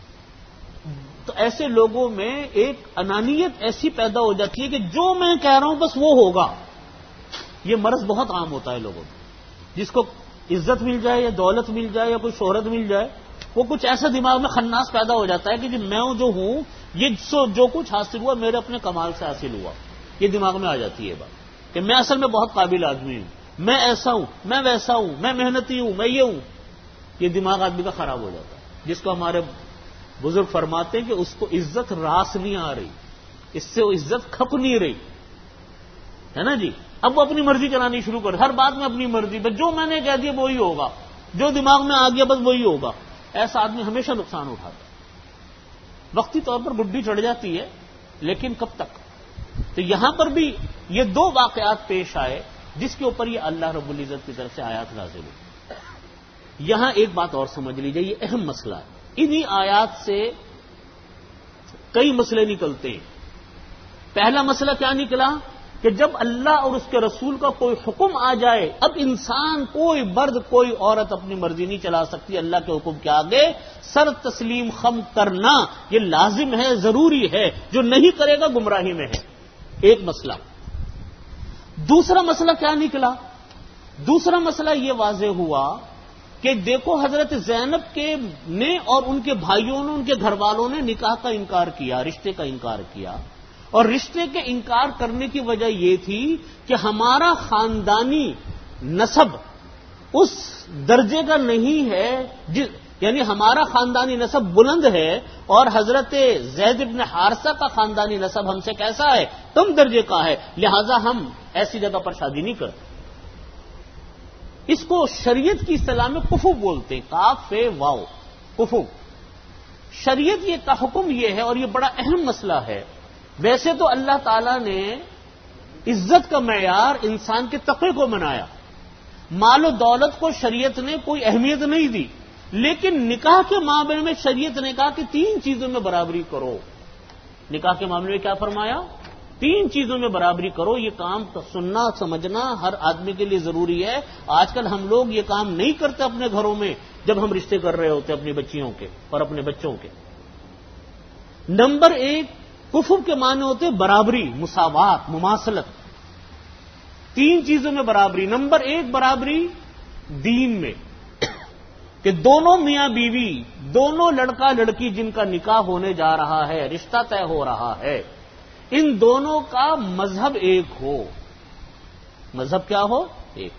تو ایسے لوگوں میں ایک انانیت ایسی پیدا ہو جاتی ہے کہ جو میں کہہ رہا ہوں بس وہ ہوگا. یہ مرض بہت عام ہوتا ہے لوگوں میں. جس کو عزت مل جائے یا دولت مل جائے یا کوئی شہرت مل جائے، وہ کچھ ایسا دماغ میں خناس پیدا ہو جاتا ہے کہ جی میں جو ہوں یہ جو کچھ حاصل ہوا میرے اپنے کمال سے حاصل ہوا. یہ دماغ میں آ جاتی ہے بات کہ میں اصل میں بہت قابل آدمی ہوں، میں ایسا ہوں، میں ویسا ہوں، میں محنتی ہوں، میں یہ ہوں. یہ دماغ آدمی کا خراب ہو جاتا ہے. جس کو ہمارے بزرگ فرماتے ہیں کہ اس کو عزت راس نہیں آ رہی، اس سے وہ عزت کھپ نہیں رہی ہے نا جی. اب وہ اپنی مرضی چلانی شروع کر، ہر بات میں اپنی مرضی، بس جو میں نے کہہ دیا وہی ہوگا، جو دماغ میں آ گیا بس وہی ہوگا. ایسا آدمی ہمیشہ نقصان اٹھاتا ہے. وقتی طور پر گڈی چڑھ جاتی ہے لیکن کب تک. تو یہاں پر بھی یہ دو واقعات پیش آئے جس کے اوپر یہ اللہ رب العزت کی طرف سے آیات نازل ہوئی. یہاں ایک بات اور سمجھ لیجیے، یہ اہم مسئلہ ہے. انہی آیات سے کئی مسئلے نکلتے ہیں. پہلا مسئلہ کیا نکلا کہ جب اللہ اور اس کے رسول کا کوئی حکم آ جائے، اب انسان کوئی مرد کوئی عورت اپنی مرضی نہیں چلا سکتی. اللہ کے حکم کے آگے سر تسلیم خم کرنا یہ لازم ہے، ضروری ہے. جو نہیں کرے گا گمراہی میں ہے. ایک مسئلہ. دوسرا مسئلہ کیا نکلا؟ دوسرا مسئلہ یہ واضح ہوا کہ دیکھو حضرت زینب کے نے اور ان کے بھائیوں نے، ان کے گھر والوں نے نکاح کا انکار کیا، رشتے کا انکار کیا. اور رشتے کے انکار کرنے کی وجہ یہ تھی کہ ہمارا خاندانی نسب اس درجے کا نہیں ہے، یعنی ہمارا خاندانی نسب بلند ہے اور حضرت زید بن حارثہ کا خاندانی نسب ہم سے کیسا ہے، کم درجے کا ہے، لہذا ہم ایسی جگہ پر شادی نہیں کرتے. اس کو شریعت کی اصطلاح میں کفو بولتے ہیں، کاف فے واو، کفو. شریعت یہ کا حکم یہ ہے، اور یہ بڑا اہم مسئلہ ہے. ویسے تو اللہ تعالیٰ نے عزت کا معیار انسان کے تقوی کو بنایا، مال و دولت کو شریعت نے کوئی اہمیت نہیں دی، لیکن نکاح کے معاملے میں شریعت نے کہا کہ تین چیزوں میں برابری کرو. نکاح کے معاملے میں کیا فرمایا؟ تین چیزوں میں برابری کرو. یہ کام سننا سمجھنا ہر آدمی کے لیے ضروری ہے. آج کل ہم لوگ یہ کام نہیں کرتے اپنے گھروں میں جب ہم رشتے کر رہے ہوتے اپنی بچیوں کے اور اپنے بچوں کے. نمبر ایک، کفر کے معنی ہوتے برابری، مساوات، مماثلت. تین چیزوں میں برابری. نمبر ایک برابری دین میں، کہ دونوں میاں بیوی، دونوں لڑکا لڑکی جن کا نکاح ہونے جا رہا ہے، رشتہ طے ہو رہا ہے، ان دونوں کا مذہب ایک ہو. مذہب کیا ہو؟ ایک.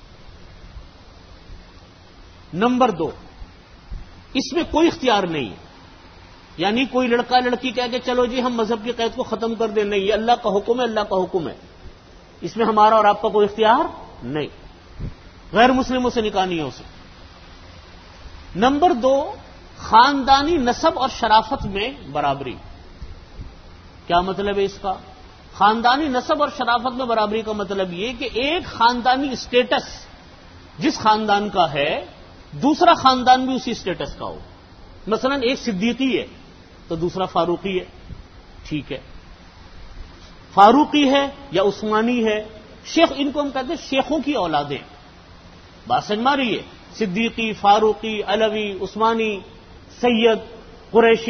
نمبر دو، اس میں کوئی اختیار نہیں ہے، یعنی کوئی لڑکا لڑکی کہہ کہ چلو جی ہم مذہب کی قید کو ختم کر دیں. نہیں، یہ اللہ کا حکم ہے، اللہ کا حکم ہے. اس میں ہمارا اور آپ کا کوئی اختیار نہیں. غیر مسلموں سے نکاح نہیں ہو سکتا. نمبر دو، خاندانی نسب اور شرافت میں برابری. کیا مطلب ہے اس کا؟ خاندانی نسب اور شرافت میں برابری کا مطلب یہ کہ ایک خاندانی اسٹیٹس جس خاندان کا ہے دوسرا خاندان بھی اسی اسٹیٹس کا ہو. مثلا ایک صدیقی ہے تو دوسرا فاروقی ہے، ٹھیک ہے. فاروقی ہے یا عثمانی ہے، شیخ، ان کو ہم کہتے ہیں شیخوں کی اولادیں. بات سمجھ میں آ رہی ہے؟ صدیقی، فاروقی، علوی، عثمانی، سید، قریشی،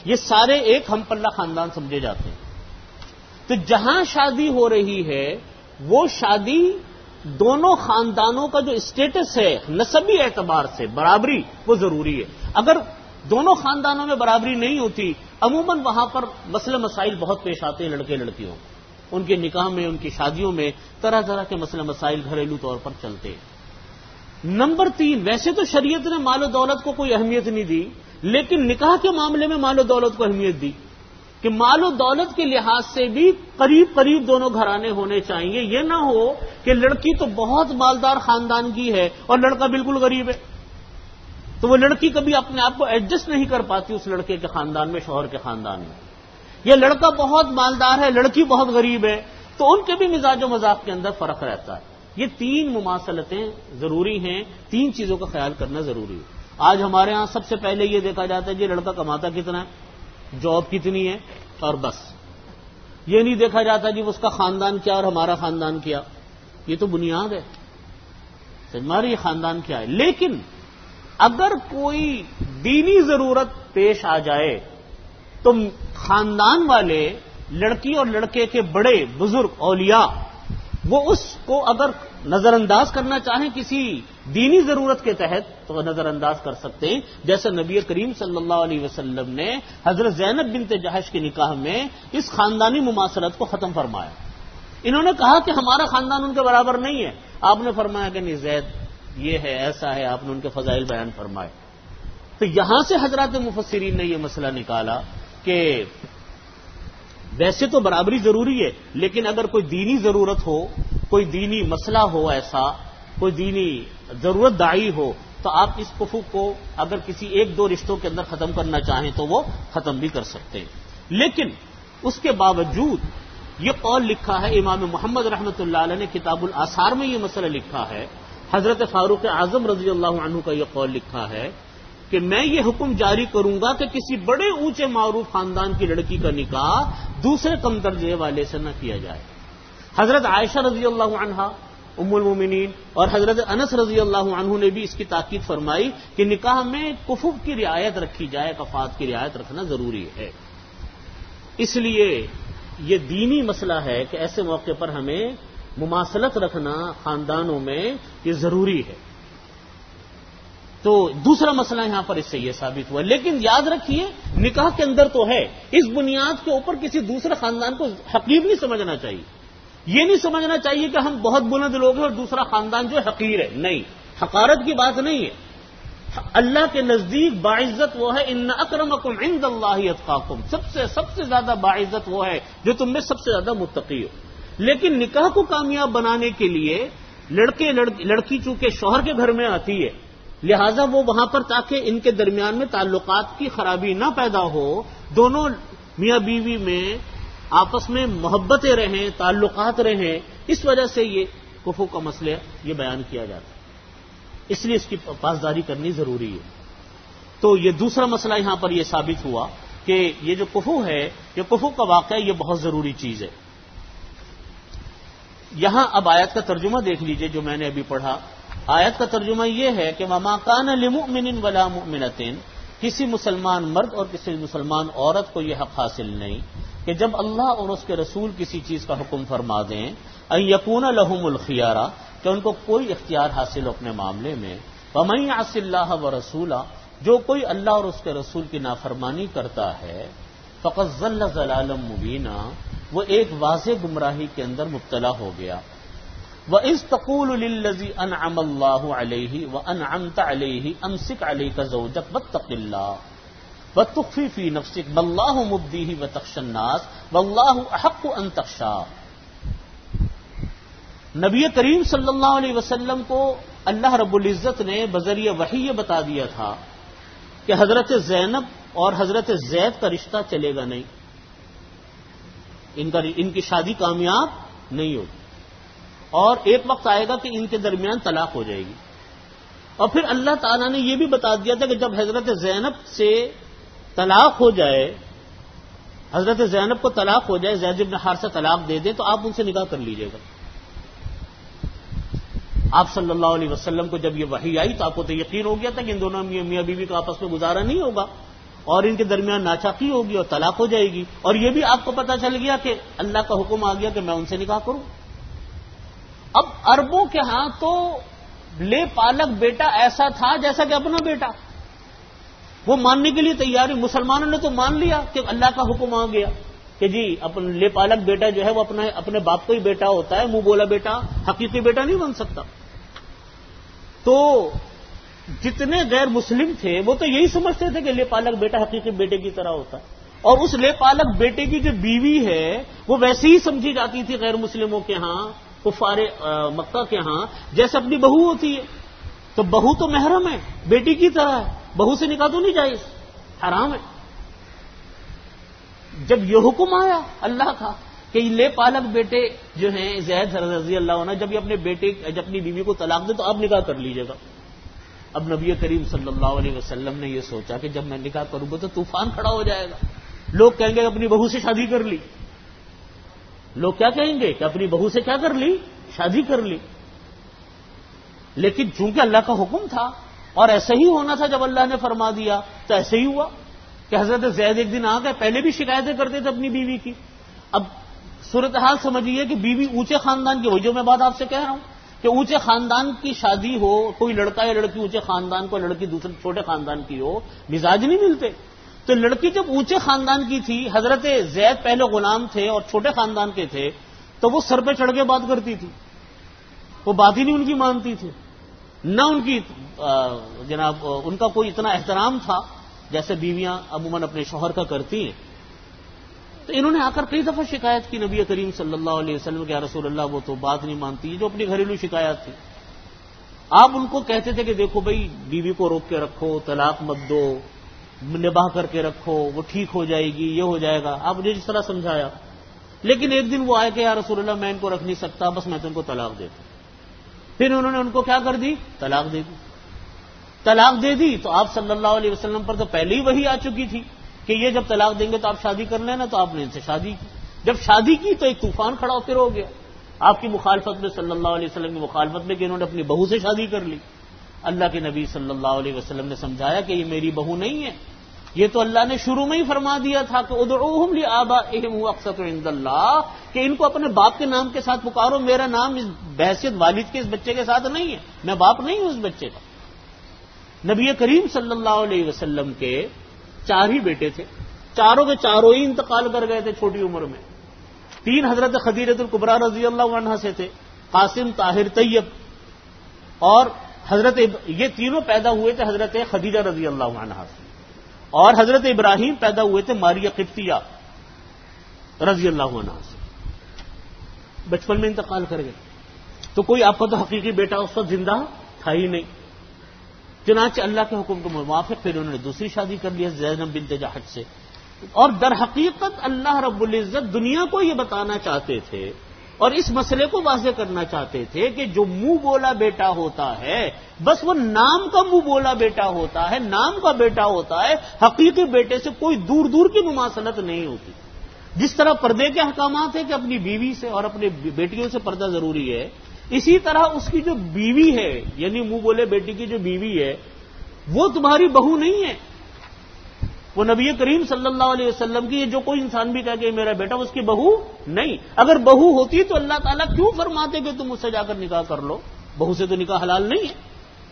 یہ سارے ایک ہم پلہ خاندان سمجھے جاتے ہیں. تو جہاں شادی ہو رہی ہے وہ شادی دونوں خاندانوں کا جو اسٹیٹس ہے نسبی اعتبار سے برابری وہ ضروری ہے. اگر دونوں خاندانوں میں برابری نہیں ہوتی عموماً وہاں پر مسئلے مسائل بہت پیش آتے ہیں لڑکے لڑکیوں ان کے نکاح میں ان کی شادیوں میں طرح طرح کے مسئلے مسائل گھریلو طور پر چلتے ہیں. نمبر تین، ویسے تو شریعت نے مال و دولت کو کوئی اہمیت نہیں دی لیکن نکاح کے معاملے میں مال و دولت کو اہمیت دی کہ مال و دولت کے لحاظ سے بھی قریب قریب دونوں گھرانے ہونے چاہیے. یہ نہ ہو کہ لڑکی تو بہت مالدار خاندان کی ہے اور لڑکا بالکل غریب ہے تو وہ لڑکی کبھی اپنے آپ کو ایڈجسٹ نہیں کر پاتی اس لڑکے کے خاندان میں، شوہر کے خاندان میں. یہ لڑکا بہت مالدار ہے لڑکی بہت غریب ہے تو ان کے بھی مزاج و مذاق کے اندر فرق رہتا ہے. یہ تین مماثلتیں ضروری ہیں، تین چیزوں کا خیال کرنا ضروری ہے. آج ہمارے ہاں سب سے پہلے یہ دیکھا جاتا ہے جی لڑکا کماتا کتنا ہے، جاب کتنی ہے، اور بس. یہ نہیں دیکھا جاتا جی اس کا خاندان کیا اور ہمارا خاندان کیا. یہ تو بنیاد ہے ہماری، یہ خاندان کیا ہے. لیکن اگر کوئی دینی ضرورت پیش آ جائے تو خاندان والے لڑکی اور لڑکے کے بڑے بزرگ اولیاء وہ اس کو اگر نظر انداز کرنا چاہیں کسی دینی ضرورت کے تحت تو وہ نظر انداز کر سکتے ہیں. جیسے نبی کریم صلی اللہ علیہ وسلم نے حضرت زینب بنت جحش کے نکاح میں اس خاندانی مماثلت کو ختم فرمایا. انہوں نے کہا کہ ہمارا خاندان ان کے برابر نہیں ہے. آپ نے فرمایا کہ نہیں زید یہ ہے ایسا ہے، آپ نے ان کے فضائل بیان فرمائے. تو یہاں سے حضرات مفسرین نے یہ مسئلہ نکالا کہ ویسے تو برابری ضروری ہے لیکن اگر کوئی دینی ضرورت ہو، کوئی دینی مسئلہ ہو، ایسا کوئی دینی ضرورت داعی ہو تو آپ اس کفو کو اگر کسی ایک دو رشتوں کے اندر ختم کرنا چاہیں تو وہ ختم بھی کر سکتے ہیں. لیکن اس کے باوجود یہ قول لکھا ہے امام محمد رحمۃ اللہ علیہ نے کتاب الآثار میں یہ مسئلہ لکھا ہے. حضرت فاروق اعظم رضی اللہ عنہ کا یہ قول لکھا ہے کہ میں یہ حکم جاری کروں گا کہ کسی بڑے اونچے معروف خاندان کی لڑکی کا نکاح دوسرے کم درجے والے سے نہ کیا جائے. حضرت عائشہ رضی اللہ عنہا ام المومنین اور حضرت انس رضی اللہ عنہ نے بھی اس کی تاکید فرمائی کہ نکاح میں کفو کی رعایت رکھی جائے، کفات کی رعایت رکھنا ضروری ہے. اس لیے یہ دینی مسئلہ ہے کہ ایسے موقع پر ہمیں مماثلت رکھنا خاندانوں میں یہ ضروری ہے. تو دوسرا مسئلہ یہاں پر اس سے یہ ثابت ہوا. لیکن یاد رکھیے نکاح کے اندر تو ہے، اس بنیاد کے اوپر کسی دوسرے خاندان کو حقیر نہیں سمجھنا چاہیے. یہ نہیں سمجھنا چاہیے کہ ہم بہت بلند لوگ ہیں اور دوسرا خاندان جو حقیر ہے. نہیں، حقارت کی بات نہیں ہے. اللہ کے نزدیک باعزت وہ ہے ان اکرمکم عند اللہ اتقاکم، سب سے سب سے زیادہ باعزت وہ ہے جو تم میں سب سے زیادہ متقی ہو. لیکن نکاح کو کامیاب بنانے کے لیے لڑکے لڑکی چونکہ شوہر کے گھر میں آتی ہے لہذا وہ وہاں پر تاکہ ان کے درمیان میں تعلقات کی خرابی نہ پیدا ہو، دونوں میاں بیوی میں آپس میں محبتیں رہیں، تعلقات رہیں، اس وجہ سے یہ کفو کا مسئلہ یہ بیان کیا جاتا ہے. اس لیے اس کی پاسداری کرنی ضروری ہے. تو یہ دوسرا مسئلہ یہاں پر یہ ثابت ہوا کہ یہ جو کفو ہے، یہ کفو کا واقعہ یہ بہت ضروری چیز ہے. یہاں اب آیت کا ترجمہ دیکھ لیجئے جو میں نے ابھی پڑھا. آیت کا ترجمہ یہ ہے کہ وما کان لمؤمن ولا مؤمنۃ، کسی مسلمان مرد اور کسی مسلمان عورت کو یہ حق حاصل نہیں کہ جب اللہ اور اس کے رسول کسی چیز کا حکم فرما دیں ان یکون لهم الخیارہ، کہ ان کو کوئی اختیار حاصل ہو اپنے معاملے میں. ومن یعص اللہ ورسولہ، جو کوئی اللہ اور اس کے رسول کی نافرمانی کرتا ہے فقد ضل ضلالا مبینا، وہ ایک واضح گمراہی کے اندر مبتلا ہو گیا. وَإِذْ تَقُولُ لِلَّذِي أَنْعَمَ اللَّهُ عَلَيْهِ وَأَنْعَمْتَ عَلَيْهِ أَمْسِكْ عَلَيْكَ زَوْجَكَ وَاتَّقِ اللَّهَ وَتُخْفِي فِي نَفْسِكَ مَا اللَّهُ مُبْدِيهِ وَتَخْشَى النَّاسَ وَاللَّهُ أَحَقُّ أَن تَخْشَاهُ. نبی کریم صلی اللہ علیہ وسلم کو اللہ رب العزت نے بذریعہ وحی یہ بتا دیا تھا کہ حضرت زینب اور حضرت زید کا رشتہ چلے گا نہیں، ان کا ان کی شادی کامیاب نہیں ہوگی اور ایک وقت آئے گا کہ ان کے درمیان طلاق ہو جائے گی. اور پھر اللہ تعالیٰ نے یہ بھی بتا دیا تھا کہ جب حضرت زینب سے طلاق ہو جائے، حضرت زینب کو طلاق ہو جائے، زید بن حارثہ طلاق دے دیں تو آپ ان سے نکاح کر لیجئے گا. آپ صلی اللہ علیہ وسلم کو جب یہ وحی آئی تو آپ کو تو یقین ہو گیا تھا کہ ان دونوں میاں بیوی کا آپس میں گزارا نہیں ہوگا. اور ان کے درمیان ناچاقی ہوگی اور طلاق ہو جائے گی، اور یہ بھی آپ کو پتا چل گیا کہ اللہ کا حکم آ گیا کہ میں ان سے نکاح کروں۔ اب عربوں کے ہاں تو لے پالک بیٹا ایسا تھا جیسا کہ اپنا بیٹا، وہ ماننے کے لیے تیار ہے۔ مسلمانوں نے تو مان لیا کہ اللہ کا حکم آ گیا کہ جی اپن لے پالک بیٹا جو ہے وہ اپنا اپنے باپ کا ہی بیٹا ہوتا ہے، منہ بولا بیٹا حقیقی بیٹا نہیں بن سکتا۔ تو جتنے غیر مسلم تھے وہ تو یہی سمجھتے تھے کہ لے پالک بیٹا حقیقی بیٹے کی طرح ہوتا ہے، اور اس لے پالک بیٹے کی جو بیوی ہے وہ ویسے ہی سمجھی جاتی تھی غیر مسلموں کے ہاں، کفار مکہ کے ہاں، جیسے اپنی بہو ہوتی ہے۔ تو بہو تو محرم ہے، بیٹی کی طرح ہے، بہو سے نکاح تو نہیں جائز، حرام ہے۔ جب یہ حکم آیا اللہ کا کہ لے پالک بیٹے جو ہیں زید رضی اللہ عنہ، جب یہ اپنے بیٹے جب اپنی بیوی کو طلاق دے تو آپ نکاح کر لیجیے گا۔ اب نبی کریم صلی اللہ علیہ وسلم نے یہ سوچا کہ جب میں نکاح کروں گا تو طوفان کھڑا ہو جائے گا، لوگ کہیں گے اپنی بہو سے شادی کر لی، لوگ کیا کہیں گے کہ اپنی بہو سے کیا کر لی، شادی کر لی۔ لیکن چونکہ اللہ کا حکم تھا اور ایسے ہی ہونا تھا، جب اللہ نے فرما دیا تو ایسے ہی ہوا کہ حضرت زید ایک دن آ گئے، پہلے بھی شکایتیں کرتے تھے اپنی بیوی کی۔ اب صورتحال سمجھیے کہ بیوی اونچے خاندان کی، وہی جو میں بات آپ سے کہہ رہا ہوں کہ اونچے خاندان کی شادی ہو، کوئی لڑکا یا لڑکی اونچے خاندان کو، لڑکی دوسرے چھوٹے خاندان کی ہو، مزاج نہیں ملتے۔ تو لڑکی جب اونچے خاندان کی تھی، حضرت زید پہلے غلام تھے اور چھوٹے خاندان کے تھے، تو وہ سر پہ چڑھ کے بات کرتی تھی، وہ بات ہی نہیں ان کی مانتی تھی، نہ ان کی جناب ان کا کوئی اتنا احترام تھا جیسے بیویاں عموماً اپنے شوہر کا کرتی ہیں۔ تو انہوں نے آ کر کئی دفعہ شکایت کی نبی کریم صلی اللہ علیہ وسلم کہ یا رسول اللہ وہ تو بات نہیں مانتی، جو اپنی گھریلو شکایت تھی۔ آپ ان کو کہتے تھے کہ دیکھو بھائی بیوی کو روک کے رکھو، طلاق مت دو، نباہ کر کے رکھو، وہ ٹھیک ہو جائے گی، یہ ہو جائے گا، آپ نے جس طرح سمجھایا۔ لیکن ایک دن وہ آئے کہ یا رسول اللہ میں ان کو رکھ نہیں سکتا، بس میں تو ان کو طلاق دے دوں۔ پھر انہوں نے ان کو کیا کر دی، طلاق دے دی۔ طلاق دے دی تو آپ صلی اللہ علیہ وسلم پر تو پہلے ہی وحی آ چکی تھی کہ یہ جب طلاق دیں گے تو آپ شادی کر لینا، تو آپ نے ان سے شادی کی۔ جب شادی کی تو ایک طوفان کھڑا پھر ہو گیا آپ کی مخالفت میں، صلی اللہ علیہ وسلم کی مخالفت میں، کہ انہوں نے اپنی بہو سے شادی کر لی۔ اللہ کے نبی صلی اللہ علیہ وسلم نے سمجھایا کہ یہ میری بہو نہیں ہے، یہ تو اللہ نے شروع میں ہی فرما دیا تھا کہ ادعوہم لآبائہم هو اقسط عند اللہ، کہ ان کو اپنے باپ کے نام کے ساتھ پکارو، میرا نام اس بحیثیت والد کے اس بچے کے ساتھ نہیں ہے، میں باپ نہیں ہوں اس بچے کا۔ نبی کریم صلی اللہ علیہ وسلم کے چار ہی بیٹے تھے، چاروں کے چاروں ہی انتقال کر گئے تھے چھوٹی عمر میں۔ تین حضرت خدیجہ الکبریٰ رضی اللہ عنہا سے تھے، قاسم، طاہر، طیب، اور حضرت یہ تینوں پیدا ہوئے تھے حضرت خدیجہ رضی اللہ عنہا سے، اور حضرت ابراہیم پیدا ہوئے تھے ماریہ قبطیہ رضی اللہ عنہا سے، بچپن میں انتقال کر گئے۔ تو کوئی آپ کا تو حقیقی بیٹا اس وقت زندہ تھا ہی نہیں۔ چنانچہ اللہ کے حکم کے موافق پھر انہوں نے دوسری شادی کر لی زینب بنت جحش سے۔ اور در حقیقت اللہ رب العزت دنیا کو یہ بتانا چاہتے تھے اور اس مسئلے کو واضح کرنا چاہتے تھے کہ جو منہ بولا بیٹا ہوتا ہے بس وہ نام کا منہ بولا بیٹا ہوتا ہے، نام کا بیٹا ہوتا ہے، حقیقی بیٹے سے کوئی دور دور کی مماثلت نہیں ہوتی۔ جس طرح پردے کے احکامات ہیں کہ اپنی بیوی سے اور اپنی بیٹیوں سے پردہ ضروری ہے، اسی طرح اس کی جو بیوی ہے یعنی منہ بولے بیٹی کی جو بیوی ہے وہ تمہاری بہو نہیں ہے، وہ نبی کریم صلی اللہ علیہ وسلم کی، جو کوئی انسان بھی کہے کہ میرا بیٹا اس کی بہو نہیں۔ اگر بہو ہوتی تو اللہ تعالیٰ کیوں فرماتے کہ تم اس سے جا کر نکاح کر لو، بہو سے تو نکاح حلال نہیں ہے۔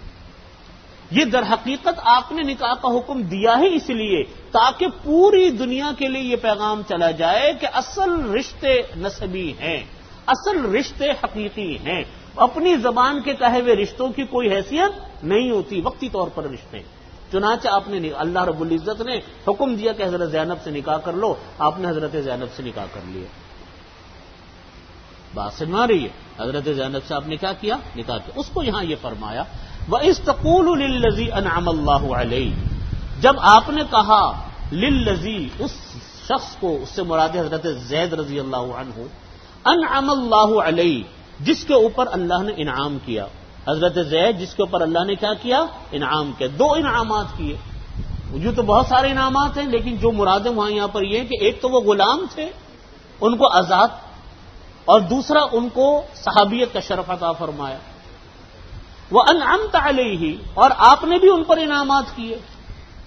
یہ در حقیقت آپ نے نکاح کا حکم دیا ہے اس لیے تاکہ پوری دنیا کے لیے یہ پیغام چلا جائے کہ اصل رشتے نسبی ہیں، اصل رشتے حقیقی ہیں، اپنی زبان کے کہے ہوئے رشتوں کی کوئی حیثیت نہیں ہوتی، وقتی طور پر رشتے۔ چنانچہ آپ نے اللہ رب العزت نے حکم دیا کہ حضرت زینب سے نکاح کر لو، آپ نے حضرت زینب سے نکاح کر لیا۔ بات سمجھ رہی ہے؟ حضرت زینب سے آپ نے کیا کیا؟ نکاح کیا۔ اس کو یہاں یہ فرمایا وَإِذْ تَقُولُ لِلَّذِي أَنْعَمَ اللَّهُ عَلَيْهِ، جب آپ نے کہا للذی اس شخص کو، اس سے مراد حضرت زید رضی اللہ عنہ، انعم اللہ علیہ جس کے اوپر اللہ نے انعام کیا، حضرت زید جس کے اوپر اللہ نے کیا کیا؟ انعام کیا۔ دو انعامات کیے، یوں تو بہت سارے انعامات ہیں لیکن جو مراد ہے وہاں یہاں پر یہ ہے کہ ایک تو وہ غلام تھے ان کو آزاد، اور دوسرا ان کو صحابیت کا شرف عطا فرمایا۔ وَأَنْعَمْتَ عَلَيْهِ، اور آپ نے بھی ان پر انعامات کیے۔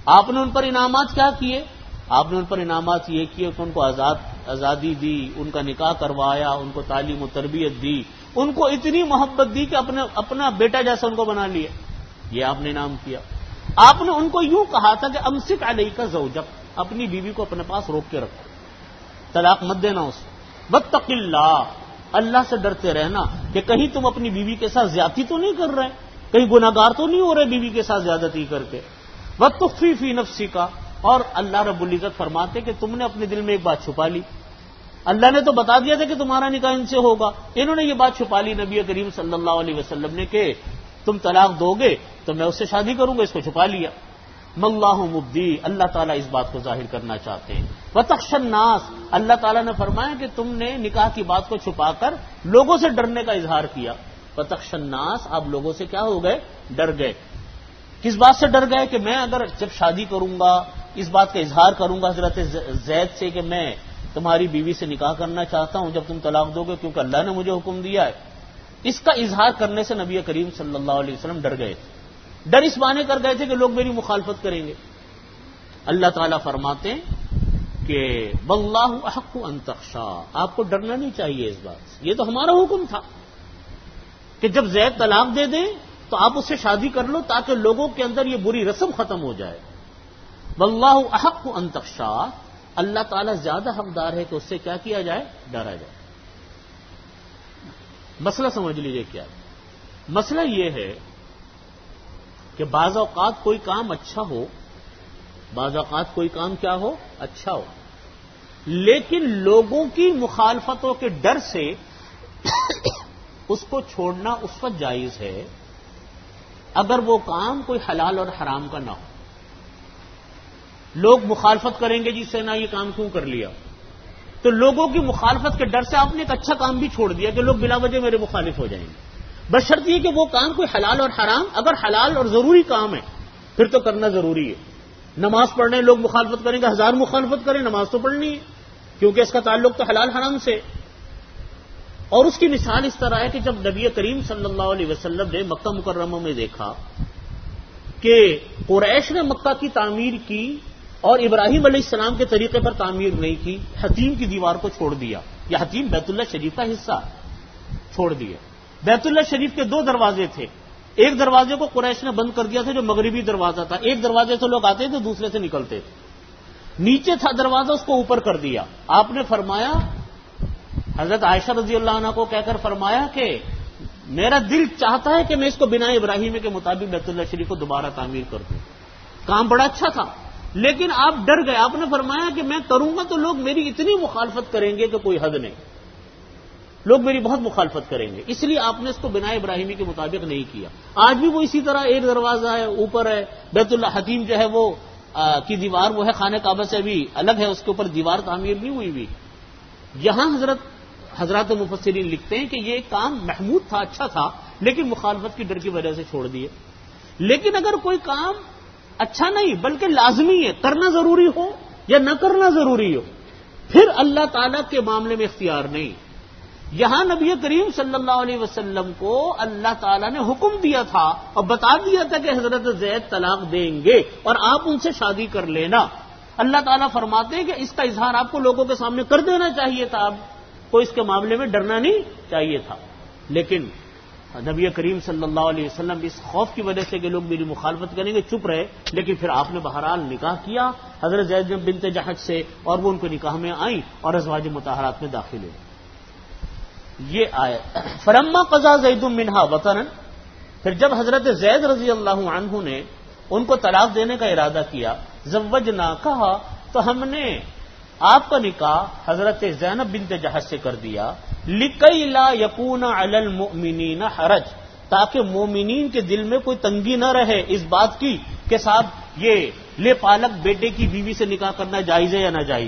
آپ نے ان پر انعامات کیا کیے؟ آپ نے ان پر انعامات یہ کیے کہ ان کو آزاد آزادی دی، ان کا نکاح کروایا، ان کو تعلیم و تربیت دی، ان کو اتنی محبت دی کہ اپنے اپنا بیٹا جیسا ان کو بنا لیا. یہ آپ نے انعام کیا. آپ نے ان کو یوں کہا تھا کہ امسک علیک زوجک، اپنی بیوی کو اپنے پاس روک کے رکھو، طلاق مت دینا اسے. واتق اللہ، اللہ سے ڈرتے رہنا کہ کہیں تم اپنی بیوی کے ساتھ زیادتی تو نہیں کر رہے، کہیں گناہگار تو نہیں ہو رہے بیوی کے ساتھ زیادتی کر کے. وتخفی فی نفسک، اور اللہ رب العزت فرماتے کہ تم نے اپنے دل میں ایک بات چھپا لی. اللہ نے تو بتا دیا تھا کہ تمہارا نکاح ان سے ہوگا، انہوں نے یہ بات چھپا لی نبی کریم صلی اللہ علیہ وسلم نے کہ تم طلاق دو گے تو میں اس سے شادی کروں گا، اس کو چھپا لیا. واللہ مبدی، اللہ تعالیٰ اس بات کو ظاہر کرنا چاہتے ہیں. وتخشى الناس، اللہ تعالیٰ نے فرمایا کہ تم نے نکاح کی بات کو چھپا کر لوگوں سے ڈرنے کا اظہار کیا. وتخشى الناس، آپ لوگوں سے کیا ہو گئے؟ ڈر گئے. کس بات سے ڈر گئے؟ کہ میں اگر جب شادی کروں گا اس بات کا اظہار کروں گا حضرت زید سے کہ میں تمہاری بیوی سے نکاح کرنا چاہتا ہوں جب تم طلاق دو گے، کیونکہ اللہ نے مجھے حکم دیا ہے. اس کا اظہار کرنے سے نبی کریم صلی اللہ علیہ وسلم ڈر گئے تھے. ڈر اس معنی کر گئے تھے کہ لوگ میری مخالفت کریں گے. اللہ تعالیٰ فرماتے ہیں کہ واللہ احق ان تخشى، آپ کو ڈرنا نہیں چاہیے اس بات سے، یہ تو ہمارا حکم تھا کہ جب زید طلاق دے دیں تو آپ اس سے شادی کر لو تاکہ لوگوں کے اندر یہ بری رسم ختم ہو جائے. واللہ احق ان تخشى، اللہ تعالیٰ زیادہ حقدار ہے کہ اس سے کیا کیا جائے؟ ڈرا جائے. مسئلہ سمجھ لیجئے کیا مسئلہ یہ ہے کہ بعض اوقات کوئی کام اچھا ہو، بعض اوقات کوئی کام کیا ہو؟ اچھا ہو، لیکن لوگوں کی مخالفتوں کے ڈر سے اس کو چھوڑنا اس وقت جائز ہے اگر وہ کام کوئی حلال اور حرام کا نہ ہو. لوگ مخالفت کریں گے جس سے نہ یہ کام کیوں کر لیا، تو لوگوں کی مخالفت کے ڈر سے آپ نے ایک اچھا کام بھی چھوڑ دیا کہ لوگ بلا وجہ میرے مخالف ہو جائیں گے. بشرط یہ کہ وہ کام کوئی حلال اور حرام، اگر حلال اور ضروری کام ہے پھر تو کرنا ضروری ہے. نماز پڑھنے لوگ مخالفت کریں گے، ہزار مخالفت کریں، نماز تو پڑھنی ہے کیونکہ اس کا تعلق تو حلال حرام سے. اور اس کی مثال اس طرح ہے کہ جب نبی کریم صلی اللہ علیہ وسلم نے مکہ مکرمہ میں دیکھا کہ قریش نے مکہ کی تعمیر کی اور ابراہیم علیہ السلام کے طریقے پر تعمیر نہیں کی، حتیم کی دیوار کو چھوڑ دیا. یہ حتیم بیت اللہ شریف کا حصہ چھوڑ دیا. بیت اللہ شریف کے دو دروازے تھے، ایک دروازے کو قریش نے بند کر دیا تھا جو مغربی دروازہ تھا، ایک دروازے سے لوگ آتے تھے دوسرے سے نکلتے تھے. نیچے تھا دروازہ، اس کو اوپر کر دیا. آپ نے فرمایا، حضرت عائشہ رضی اللہ عنہ کو کہہ کر فرمایا کہ میرا دل چاہتا ہے کہ میں اس کو بنا ابراہیمی کے مطابق بیت اللہ شریف کو دوبارہ تعمیر کر دوں. کام بڑا اچھا تھا لیکن آپ ڈر گئے. آپ نے فرمایا کہ میں کروں گا تو لوگ میری اتنی مخالفت کریں گے کہ کوئی حد نہیں، لوگ میری بہت مخالفت کریں گے، اس لیے آپ نے اس کو بنا ابراہیمی کے مطابق نہیں کیا. آج بھی وہ اسی طرح ایک دروازہ ہے اوپر ہے، بیت اللہ حتیم جو ہے وہ کی دیوار وہ ہے خانہ کعبہ سے بھی الگ ہے، اس کے اوپر دیوار تعمیر نہیں ہوئی بھی. یہاں حضرت حضرات مفسرین لکھتے ہیں کہ یہ کام محمود تھا، اچھا تھا، لیکن مخالفت کی ڈر کی وجہ سے چھوڑ دیے. لیکن اگر کوئی کام اچھا نہیں بلکہ لازمی ہے، کرنا ضروری ہو یا نہ کرنا ضروری ہو، پھر اللہ تعالیٰ کے معاملے میں اختیار نہیں. یہاں نبی کریم صلی اللہ علیہ وسلم کو اللہ تعالیٰ نے حکم دیا تھا اور بتا دیا تھا کہ حضرت زید طلاق دیں گے اور آپ ان سے شادی کر لینا. اللہ تعالیٰ فرماتے ہیں کہ اس کا اظہار آپ کو لوگوں کے سامنے کر دینا چاہیے تھا، آپ کو اس کے معاملے میں ڈرنا نہیں چاہیے تھا. لیکن نبی کریم صلی اللہ علیہ وسلم اس خوف کی وجہ سے کہ لوگ میری مخالفت کریں گے چپ رہے. لیکن پھر آپ نے بہرحال نکاح کیا حضرت زید بنت جحش سے اور وہ ان کو نکاح میں آئیں اور ازواج مطہرات میں داخل ہوئے. یہ آئے فلما قضا زید منہا وطرا، پھر جب حضرت زید رضی اللہ عنہ نے ان کو طلاق دینے کا ارادہ کیا، زوجناکہا، تو ہم نے آپ کا نکاح حضرت زینب بنت جحش سے کر دیا، لکی لا یکون علی المؤمنین حرج، تاکہ مومنین کے دل میں کوئی تنگی نہ رہے اس بات کی کہ صاحب یہ لے پالک بیٹے کی بیوی سے نکاح کرنا جائز ہے یا ناجائز.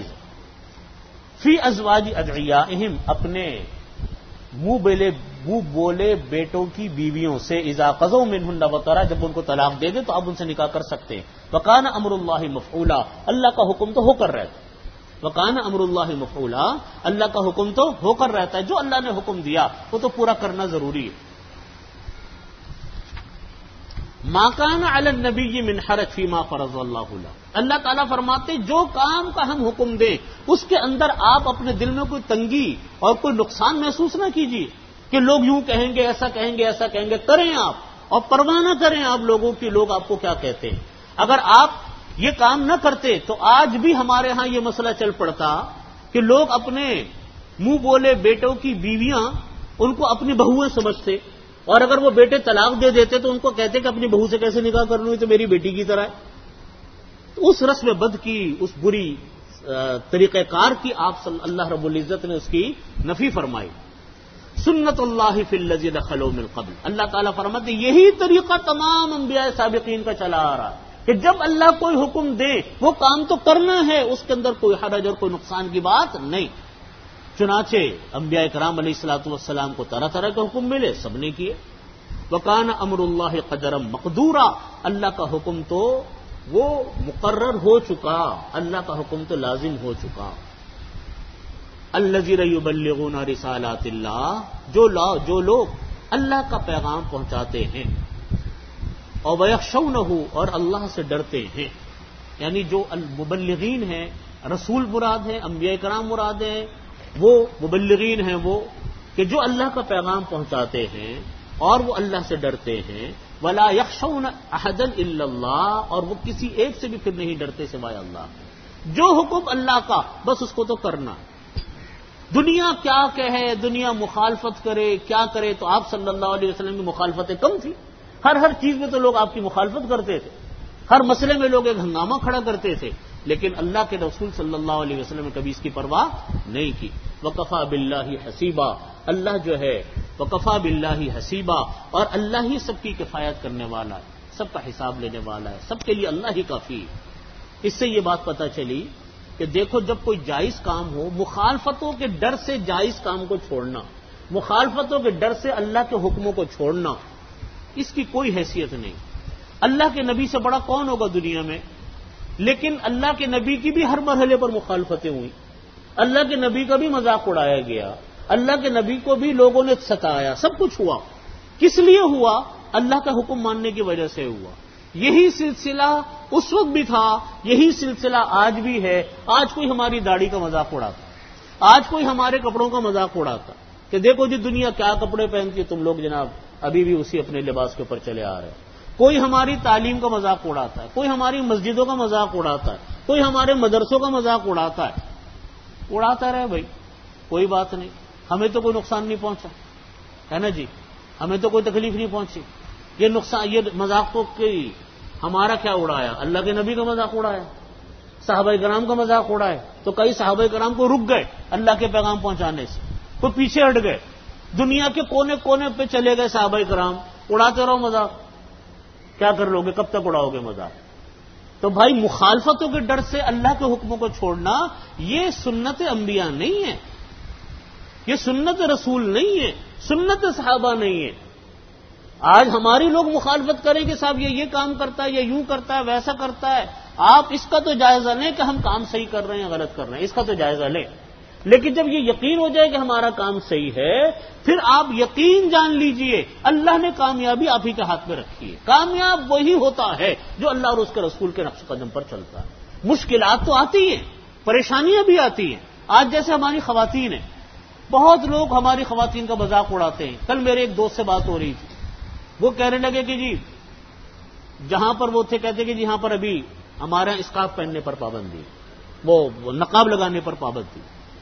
فی ازواج ادعیائہم، اپنے منہ بولے منہ بولے بیٹوں کی بیویوں سے، اذا قضوا منہن وطرا، جب ان کو طلاق دے دے تو آپ ان سے نکاح کر سکتے ہیں. وکان امر اللہ مفعولا، اللہ کا حکم تو ہو کر رہتا ہے. وکان امر اللہ مفعولا، اللہ کا حکم تو ہو کر رہتا ہے، جو اللہ نے حکم دیا وہ تو پورا کرنا ضروری ہے. ما کان علی النبی من حرج فیما فرض اللہ له، اللہ تعالیٰ فرماتے جو کام کا ہم حکم دیں اس کے اندر آپ اپنے دل میں کوئی تنگی اور کوئی نقصان محسوس نہ کیجیے کہ لوگ یوں کہیں گے، ایسا کہیں گے، ایسا کہیں گے، کریں آپ اور پرواہ نہ کریں آپ لوگوں کی، لوگ آپ کو کیا کہتے ہیں۔ اگر آپ یہ کام نہ کرتے تو آج بھی ہمارے ہاں یہ مسئلہ چل پڑتا کہ لوگ اپنے منہ بولے بیٹوں کی بیویاں ان کو اپنی بہویں سمجھتے، اور اگر وہ بیٹے طلاق دے دیتے تو ان کو کہتے کہ اپنی بہو سے کیسے نکاح کر لوں، یہ تو میری بیٹی کی طرح ہے۔ تو اس رسم بد کی، اس بری طریقہ کار کی آپ صلی اللہ رب العزت نے اس کی نفی فرمائی۔ سنت اللہ فی الذین خلو من قبل، اللہ تعالیٰ فرماتے یہی طریقہ تمام انبیاء سابقین کا چلا آ رہا ہے کہ جب اللہ کوئی حکم دے وہ کام تو کرنا ہے، اس کے اندر کوئی حرج اور کوئی نقصان کی بات نہیں۔ چنانچہ انبیاء کرام علیہ الصلوۃ والسلام کو طرح طرح کے حکم ملے، سب نے کیے۔ وکان امر اللہ قدرا مقدورا، اللہ کا حکم تو وہ مقرر ہو چکا، اللہ کا حکم تو لازم ہو چکا۔ الذین یبلغون رسالات اللہ، جو جو لوگ اللہ کا پیغام پہنچاتے ہیں، اور ویخشونہ، اور اللہ سے ڈرتے ہیں، یعنی جو المبلغین ہیں، رسول مراد ہیں، انبیاء کرام مراد ہیں، وہ مبلغین ہیں وہ کہ جو اللہ کا پیغام پہنچاتے ہیں اور وہ اللہ سے ڈرتے ہیں۔ ولا یخشون احدا الا اللہ، اور وہ کسی ایک سے بھی پھر نہیں ڈرتے سوائے اللہ۔ جو حکم اللہ کا بس اس کو تو کرنا، دنیا کیا کہے، دنیا مخالفت کرے، کیا کرے، تو آپ صلی اللہ علیہ وسلم کی مخالفتیں کم تھی، ہر ہر چیز میں تو لوگ آپ کی مخالفت کرتے تھے، ہر مسئلے میں لوگ ایک ہنگامہ کھڑا کرتے تھے، لیکن اللہ کے رسول صلی اللہ علیہ وسلم نے کبھی اس کی پرواہ نہیں کی۔ وکفا باللہ حسیبا، اللہ جو ہے وکفا باللہ حسیبا، اور اللہ ہی سب کی کفایت کرنے والا ہے، سب کا حساب لینے والا ہے، سب کے لیے اللہ ہی کافی ہے۔ اس سے یہ بات پتہ چلی کہ دیکھو جب کوئی جائز کام ہو، مخالفتوں کے ڈر سے جائز کام کو چھوڑنا، مخالفتوں کے ڈر سے اللہ کے حکموں کو چھوڑنا، اس کی کوئی حیثیت نہیں۔ اللہ کے نبی سے بڑا کون ہوگا دنیا میں؟ لیکن اللہ کے نبی کی بھی ہر مرحلے پر مخالفتیں ہوئیں، اللہ کے نبی کا بھی مذاق اڑایا گیا، اللہ کے نبی کو بھی لوگوں نے ستایا، سب کچھ ہوا۔ کس لیے ہوا؟ اللہ کا حکم ماننے کی وجہ سے ہوا۔ یہی سلسلہ اس وقت بھی تھا، یہی سلسلہ آج بھی ہے۔ آج کوئی ہماری داڑھی کا مذاق اڑاتا، آج کوئی ہمارے کپڑوں کا مذاق اڑاتا کہ دیکھو جی دنیا کیا کپڑے پہنتی ہے، تم لوگ جناب ابھی بھی اسی اپنے لباس کے اوپر چلے آ رہے ہیں۔ کوئی ہماری تعلیم کا مذاق اڑاتا ہے، کوئی ہماری مسجدوں کا مذاق اڑاتا ہے، کوئی ہمارے مدرسوں کا مذاق اڑاتا ہے۔ اڑاتا رہے بھائی، کوئی بات نہیں، ہمیں تو کوئی نقصان نہیں پہنچا ہے نا جی، ہمیں تو کوئی تکلیف نہیں پہنچی۔ یہ نقصان، یہ مذاق تو کی ہمارا کیا اڑایا؟ اللہ کے نبی کا مذاق اڑایا، صحابہ کرام کا مذاق اڑایا، تو کئی صحابہ کرام کو رک گئے اللہ کے پیغام پہنچانے سے، کوئی پیچھے ہٹ گئے، دنیا کے کونے کونے پہ چلے گئے صحابہ کرام، اڑاتے رہو مذاق، کیا کر لو گے، کب تک اڑاؤ گے مذاق؟ تو بھائی مخالفتوں کے ڈر سے اللہ کے حکموں کو چھوڑنا یہ سنت انبیاء نہیں ہے، یہ سنت رسول نہیں ہے، سنت صحابہ نہیں ہے۔ آج ہماری لوگ مخالفت کریں کہ صاحب یہ یہ کام کرتا ہے، یہ یوں کرتا ہے، ویسا کرتا ہے، آپ اس کا تو جائزہ لیں کہ ہم کام صحیح کر رہے ہیں غلط کر رہے ہیں، اس کا تو جائزہ لیں۔ لیکن جب یہ یقین ہو جائے کہ ہمارا کام صحیح ہے، پھر آپ یقین جان لیجئے اللہ نے کامیابی آپ ہی کے ہاتھ میں رکھی ہے۔ کامیاب وہی ہوتا ہے جو اللہ اور اس کے رسول کے نقش قدم پر چلتا ہے۔ مشکلات تو آتی ہیں، پریشانیاں بھی آتی ہیں۔ آج جیسے ہماری خواتین ہیں، بہت لوگ ہماری خواتین کا مذاق اڑاتے ہیں۔ کل میرے ایک دوست سے بات ہو رہی تھی، وہ کہنے لگے کہ جی جہاں پر وہ تھے کہتے کہ جی یہاں پر ابھی ہمارے یہاں اسکارف پہننے پر پابندی، وہ نقاب لگانے پر پابندی۔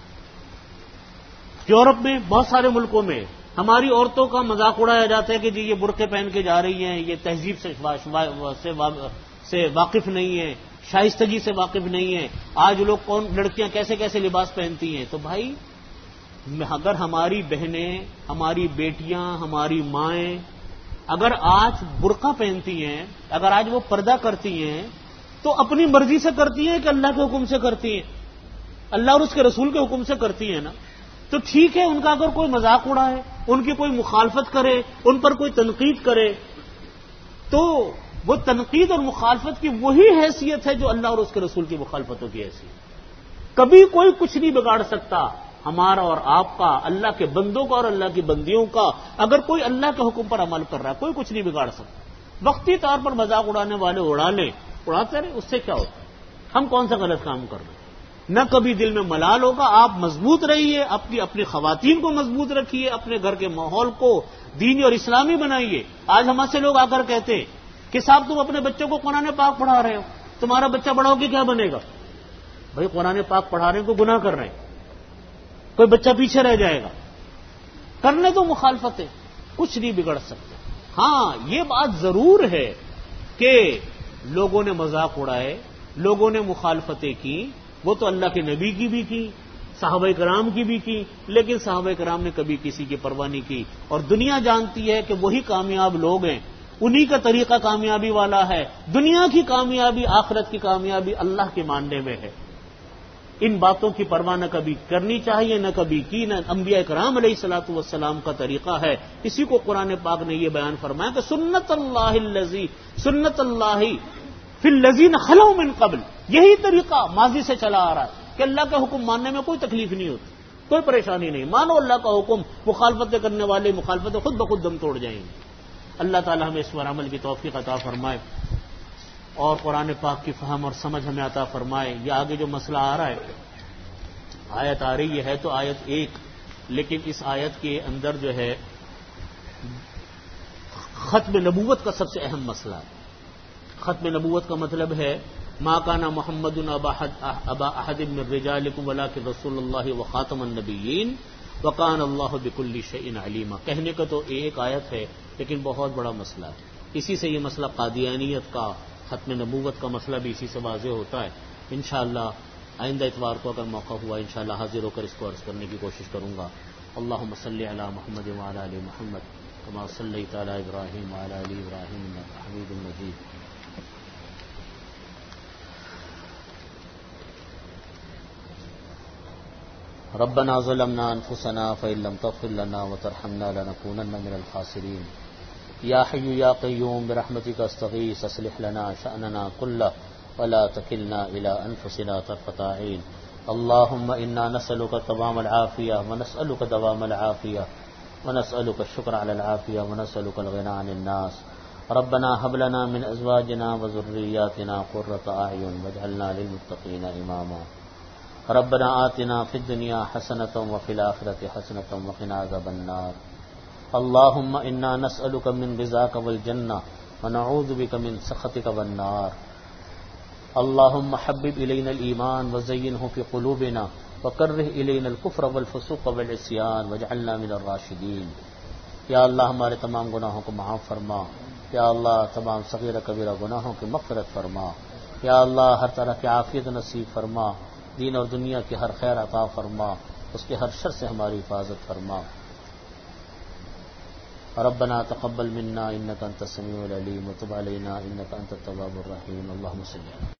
یورپ میں بہت سارے ملکوں میں ہماری عورتوں کا مذاق اڑایا جاتا ہے کہ جی یہ برقعے پہن کے جا رہی ہیں، یہ تہذیب سے سے واقف نہیں ہے، شائستگی سے واقف نہیں ہے۔ آج لوگ کون لڑکیاں کیسے کیسے لباس پہنتی ہیں۔ تو بھائی اگر ہماری بہنیں، ہماری بیٹیاں، ہماری مائیں اگر آج برقع پہنتی ہیں، اگر آج وہ پردہ کرتی ہیں، تو اپنی مرضی سے کرتی ہیں کہ اللہ کے حکم سے کرتی ہیں؟ اللہ اور اس کے رسول کے حکم سے کرتی ہیں نا۔ تو ٹھیک ہے، ان کا اگر کوئی مذاق اڑائے، ان کی کوئی مخالفت کرے، ان پر کوئی تنقید کرے، تو وہ تنقید اور مخالفت کی وہی حیثیت ہے جو اللہ اور اس کے رسول کی مخالفتوں کی حیثیت۔ کبھی کوئی کچھ نہیں بگاڑ سکتا ہمارا اور آپ کا، اللہ کے بندوں کا اور اللہ کی بندیوں کا۔ اگر کوئی اللہ کے حکم پر عمل کر رہا ہے، کوئی کچھ نہیں بگاڑ سکتا۔ وقتی طور پر مذاق اڑانے والے اڑا لیں، اڑاتے رہے، اس سے کیا ہوتا ہے؟ ہم کون سا غلط کام کر رہے ہیں؟ نہ کبھی دل میں ملال ہوگا. آپ مضبوط رہیے، اپنی اپنی خواتین کو مضبوط رکھیے، اپنے گھر کے ماحول کو دینی اور اسلامی بنائیے. آج ہم سے لوگ آ کر کہتے ہیں کہ صاحب تم اپنے بچوں کو قرآن پاک پڑھا رہے ہو، تمہارا بچہ بڑا ہو کے کیا بنے گا؟ بھائی قرآن پاک پڑھا رہے ہیں کو گناہ کر رہے ہیں، کوئی بچہ پیچھے رہ جائے گا. کرنے تو مخالفتیں، کچھ نہیں بگڑ سکتے. ہاں یہ بات ضرور ہے کہ لوگوں نے مذاق اڑائے، لوگوں نے مخالفتیں کی، وہ تو اللہ کے نبی کی بھی کی، صحابہ کرام کی بھی کی، لیکن صحابہ کرام نے کبھی کسی کی پرواہ نہیں کی. اور دنیا جانتی ہے کہ وہی کامیاب لوگ ہیں، انہی کا طریقہ کامیابی والا ہے. دنیا کی کامیابی، آخرت کی کامیابی اللہ کے ماننے میں ہے. ان باتوں کی پرواہ نہ کبھی کرنی چاہیے، نہ کبھی کی. نہ انبیاء کرام علیہ الصلوۃ والسلام کا طریقہ ہے. اسی کو قرآن پاک نے یہ بیان فرمایا کہ سنت اللہ الذی سنت اللہ فی الذین خلو من قبل، یہی طریقہ ماضی سے چلا آ رہا ہے کہ اللہ کا حکم ماننے میں کوئی تکلیف نہیں ہوتی، کوئی پریشانی نہیں. مانو اللہ کا حکم، مخالفتیں کرنے والے مخالفتیں خود بخود دم توڑ جائیں گے. اللہ تعالی ہمیں اس پر عمل کی توفیق عطا فرمائے اور قرآن پاک کی فہم اور سمجھ ہمیں عطا فرمائے. یہ آگے جو مسئلہ آ رہا ہے، آیت آ رہی ہے تو آیت ایک، لیکن اس آیت کے اندر جو ہے ختم نبوت کا سب سے اہم مسئلہ ہے. ختم نبوت کا مطلب ہے ما کان محمد ابا احد من رجالکم ولکن رسول اللہ وخاتم النبیین وکان اللہ بکل شیء علیما. کہنے کا تو ایک آیت ہے لیکن بہت بڑا مسئلہ ہے. اسی سے یہ مسئلہ قادیانیت کا، ختم نبوت کا مسئلہ بھی اسی سے واضح ہوتا ہے. انشاءاللہ آئندہ اتوار کو اگر موقع ہوا انشاءاللہ حاضر ہو کر اس کو عرض کرنے کی کوشش کروں گا. اللہم صلی علی محمد وعلی آل محمد کما صلیت علی ابراہیم وعلی آل ابراہیم انک حمید مجید. ربنا ظلمنا انفسنا فإن لم تغفر لنا وترحمنا لنكونن من الخاسرين. یا حی یا قیوم برحمتک استغیث اصلح لنا شأننا كله ولا تکلنا الى انفسنا طرفة عین. اللهم انا نسألك تمام العافیہ ونسألك دوام العافیہ ونسألك الشکر علی العافیہ ونسألك الغنى عن الناس. ربنا هب لنا من ازواجنا وذرياتنا قرة اعین واجعلنا للمتقین اماما. ربنا آتنا فی الدنیا حسنة وفی الآخرة حسنة وقنا عذاب النار. اللهم انا نسألك من رضاك والجنة ونعوذ بك من سخطك والنار. اللهم حبب إلينا الإيمان وزينه في قلوبنا وكره إلينا الكفر والفسوق والعصيان واجعلنا من الراشدين. یا اللہ ہمارے تمام گناہوں کو معاف فرما. یا اللہ تمام صغیرہ کبیرہ گناہوں کی مغفرت فرما. یا اللہ ہر طرح کی عافیت نصیب فرما. دین اور دنیا کی ہر خیر عطا فرما. اس کے ہر شر سے ہماری حفاظت فرما. ربنا تقبل منا انك انت السميع العليم وتب علينا انك انت التواب الرحيم. اللهم صل